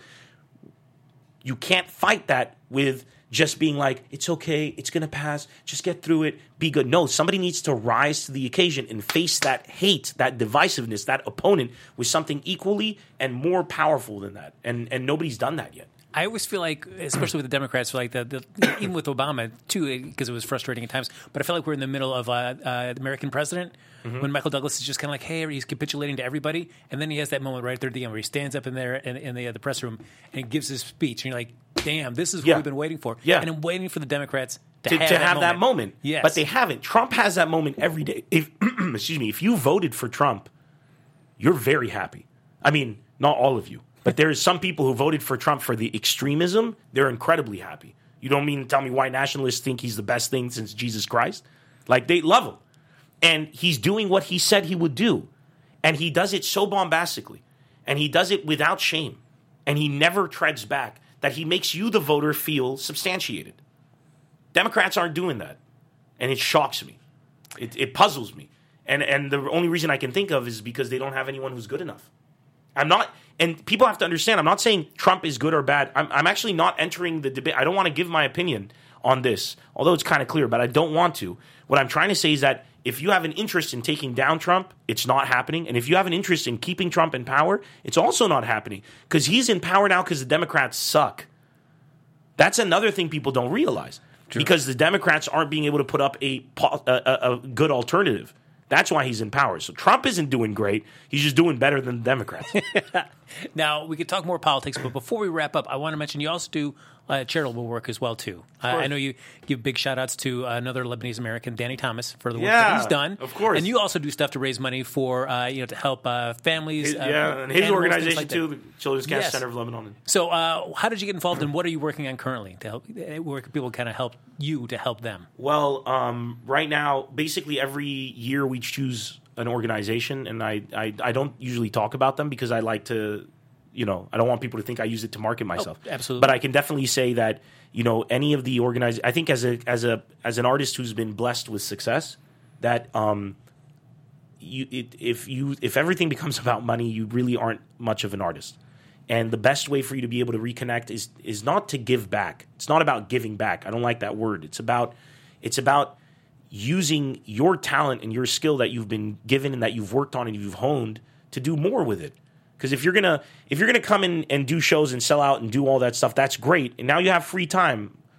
S3: You can't fight that with just being like, it's okay, it's going to pass, just get through it, be good. No, somebody needs to rise to the occasion and face that hate, that divisiveness, that opponent with something equally and more powerful than that. And and nobody's done that yet.
S1: I always feel like, especially with the Democrats, like the, the even with Obama too, because it was frustrating at times. But I feel like we're in the middle of uh, uh, the American president mm-hmm. when Michael Douglas is just kind of like, hey, he's capitulating to everybody, and then he has that moment right there at the end where he stands up in there in, in the uh, the press room and gives his speech, and you're like, damn, this is what
S3: yeah.
S1: we've been waiting for.
S3: Yeah.
S1: And I'm waiting for the Democrats to,
S3: to,
S1: have,
S3: to
S1: that,
S3: have
S1: moment.
S3: that moment.
S1: Yes.
S3: But they haven't. Trump has that moment every day. If excuse me, if you voted for Trump, you're very happy. I mean, not all of you. But there's some people who voted for Trump for the extremism. They're incredibly happy. You don't mean to tell me white nationalists think he's the best thing since Jesus Christ? Like, they love him. And he's doing what he said he would do. And he does it so bombastically. And he does it without shame. And he never treads back, that he makes you, the voter, feel substantiated. Democrats aren't doing that. And it shocks me. It, it puzzles me. And, and the only reason I can think of is because they don't have anyone who's good enough. I'm not... And people have to understand, I'm not saying Trump is good or bad. I'm, I'm actually not entering the debate. I don't want to give my opinion on this, although it's kind of clear, but I don't want to. What I'm trying to say is that if you have an interest in taking down Trump, it's not happening. And if you have an interest in keeping Trump in power, it's also not happening. Because he's in power now because the Democrats suck. That's another thing people don't realize. True. Because the Democrats aren't being able to put up a, a, a good alternative. That's why he's in power. So Trump isn't doing great. He's just doing better than the Democrats.
S1: Now, we could talk more politics, but before we wrap up, I want to mention you also do uh, charitable work as well, too. Uh, I know you give big shout-outs to another Lebanese-American, Danny Thomas, for the work
S3: yeah,
S1: that he's done.
S3: Of course.
S1: And you also do stuff to raise money for, uh, you know, to help uh, families.
S3: His,
S1: uh,
S3: yeah, and his
S1: animals,
S3: organization,
S1: like
S3: too, the Children's Cancer
S1: yes.
S3: Center of Lebanon.
S1: So uh, how did you get involved, and what are you working on currently to help, where can people kind of help you to help them?
S3: Well, um, right now, basically every year we choose an organization, and I, I, I don't usually talk about them because I like to, you know, I don't want people to think I use it to market myself.
S1: Oh, absolutely.
S3: But I can definitely say that, you know, any of the organiz I think as a as a as an artist who's been blessed with success, that um, you it, if you if everything becomes about money, you really aren't much of an artist. And the best way for you to be able to reconnect is is not to give back. It's not about giving back. I don't like that word. It's about it's about using your talent and your skill that you've been given and that you've worked on and you've honed to do more with it. Because if you're gonna if you're gonna come in and do shows and sell out and do all that stuff, that's great. And now you have free time.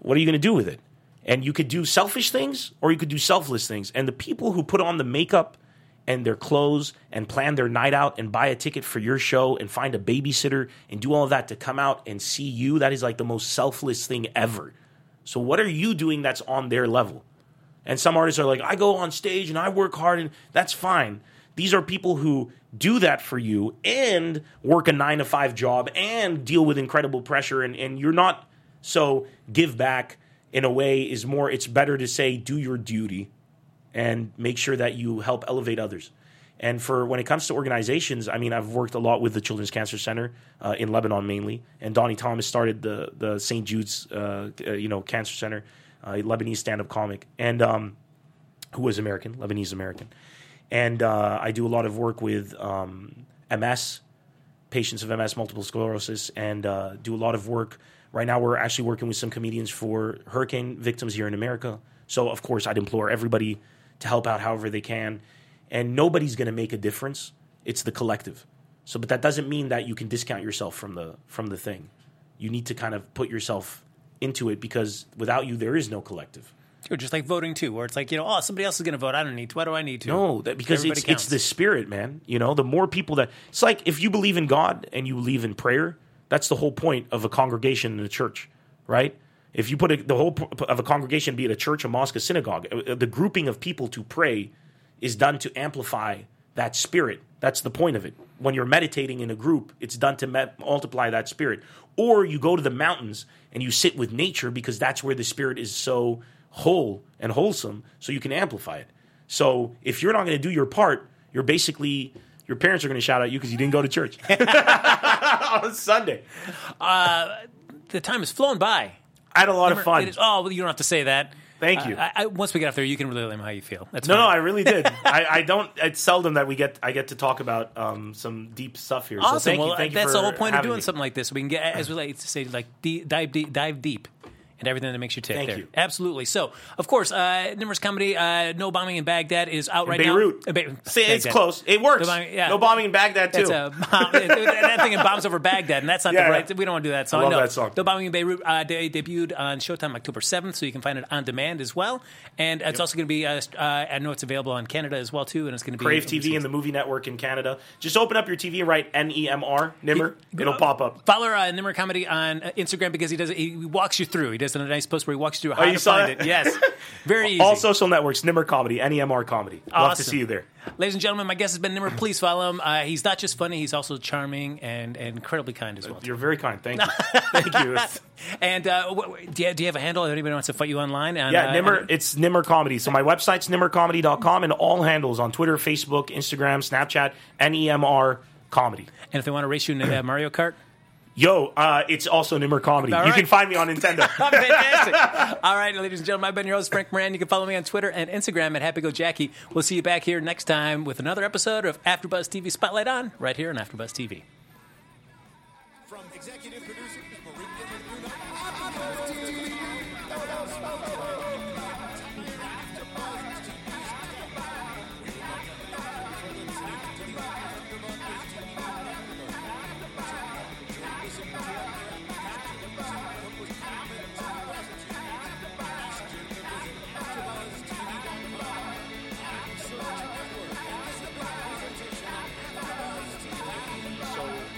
S3: what are you going to do with it? And you could do selfish things or you could do selfless things. And the people who put on the makeup and their clothes and plan their night out and buy a ticket for your show and find a babysitter and do all of that to come out and see you, that is like the most selfless thing ever. So what are you doing that's on their level? And some artists are like, I go on stage and I work hard, and that's fine. These are people who do that for you and work a nine to five job and deal with incredible pressure, and, and you're not. So give back in a way is more, it's better to say do your duty and make sure that you help elevate others. And for when it comes to organizations, I mean, I've worked a lot with the Children's Cancer Center uh, in Lebanon mainly, and Donnie Thomas started the the Saint Jude's uh, uh, you know Cancer Center, uh, Lebanese stand-up comic, and um, who was American, Lebanese American. And uh, I do a lot of work with um, M S, patients of M S, multiple sclerosis, and uh, do a lot of work. Right now we're actually working with some comedians for hurricane victims here in America. So, of course, I'd implore everybody to help out however they can. And nobody's going to make a difference. It's the collective. So, but that doesn't mean that you can discount yourself from the from the thing. You need to kind of put yourself into it, because without you, there is no collective.
S1: Sure, just like voting too, where it's like, you know, oh, somebody else is going to vote. I don't need to. Why do I need to?
S3: No, that, because
S1: Everybody
S3: it's
S1: counts.
S3: it's the spirit, man. You know, the more people that it's like, if you believe in God and you believe in prayer, that's the whole point of a congregation in a church, right? If you put a, the whole p- of a congregation, be it a church, a mosque, a synagogue, uh, the grouping of people to pray is done to amplify that spirit. That's the point of it. When you're meditating in a group, it's done to me- multiply that spirit. Or you go to the mountains and you sit with nature, because that's where the spirit is so whole and wholesome, so you can amplify it. So if you're not going to do your part, you're basically, your parents are going to shout at you because you didn't go to church on Sunday.
S1: Uh, the time has flown by.
S3: I had a lot
S1: Remember,
S3: of fun.
S1: It is, oh, well, you don't have to say that.
S3: Thank you.
S1: Uh, I, I, once we get off there, you can really let them how you feel. That's
S3: No,
S1: fine.
S3: no, I really did. I, I don't. It's seldom that we get. I get to talk about um, some deep stuff here.
S1: Awesome.
S3: So thank
S1: well,
S3: you. Thank you
S1: that's
S3: for
S1: the whole point of
S3: having
S1: doing
S3: me.
S1: something like this. We can get, as we like to say, like de- dive deep, dive deep, and everything that makes you tick.
S3: Thank
S1: there.
S3: you.
S1: Absolutely. So, of course, uh, Nimmer's comedy, uh, No Bombing in Baghdad, is out right
S3: Beirut.
S1: now. Uh, Be-
S3: See, it's
S1: Baghdad.
S3: close. It works.
S1: No bombing, yeah.
S3: No bombing in Baghdad too.
S1: That's a bomb, that thing bombs over Baghdad, and that's not
S3: Yeah,
S1: the right.
S3: yeah.
S1: We don't want to do that song.
S3: love
S1: no.
S3: that song.
S1: No Bombing in Beirut uh, de- debuted on Showtime October seventh, so you can find it on demand as well. And it's also going to be. Uh, uh, I know it's available on Canada as well too, and it's going to be
S3: Crave T V and the Movie Network in Canada. Just open up your T V and write N E M R, Nimmer. It'll pop up.
S1: Follow uh, Nimmer Comedy on uh, Instagram, because he does it. He walks you through. He does a nice post where he walks you through how
S3: Oh, you
S1: to
S3: saw
S1: find
S3: that?
S1: it. Yes, very easy.
S3: All social networks, Nimmer Comedy, N E M R Comedy. Love to
S1: Awesome.
S3: see you there.
S1: Ladies and gentlemen, my guest has been Nimmer. Please follow him. Uh, he's not just funny; he's also charming and, and incredibly kind as well.
S3: You're very kind. Thank you. Thank you.
S1: And uh, wh- wh- do, you, do you have a handle if anybody wants to fight you online? And,
S3: Yeah,
S1: uh,
S3: Nimmer.
S1: and-
S3: It's Nimmer Comedy. So my website's nimmer comedy dot com, and all handles on Twitter, Facebook, Instagram, Snapchat, N E M R Comedy.
S1: And if they want to race you in uh, Mario Kart?
S3: Yo, uh, it's also Nimmer Comedy.
S1: All
S3: You
S1: right.
S3: can find me on Nintendo.
S1: Fantastic. All right, ladies and gentlemen, I've been your host, Frank Moran. You can follow me on Twitter and Instagram at HappyGoJackie. We'll see you back here next time with another episode of AfterBuzz T V Spotlight On, right here on AfterBuzz T V.
S2: From executive producers Maurizio Bruno, AfterBuzz T V.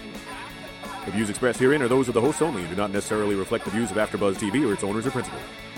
S4: The views expressed herein are those of the hosts only and do not necessarily reflect the views of AfterBuzz T V or its owners or principals.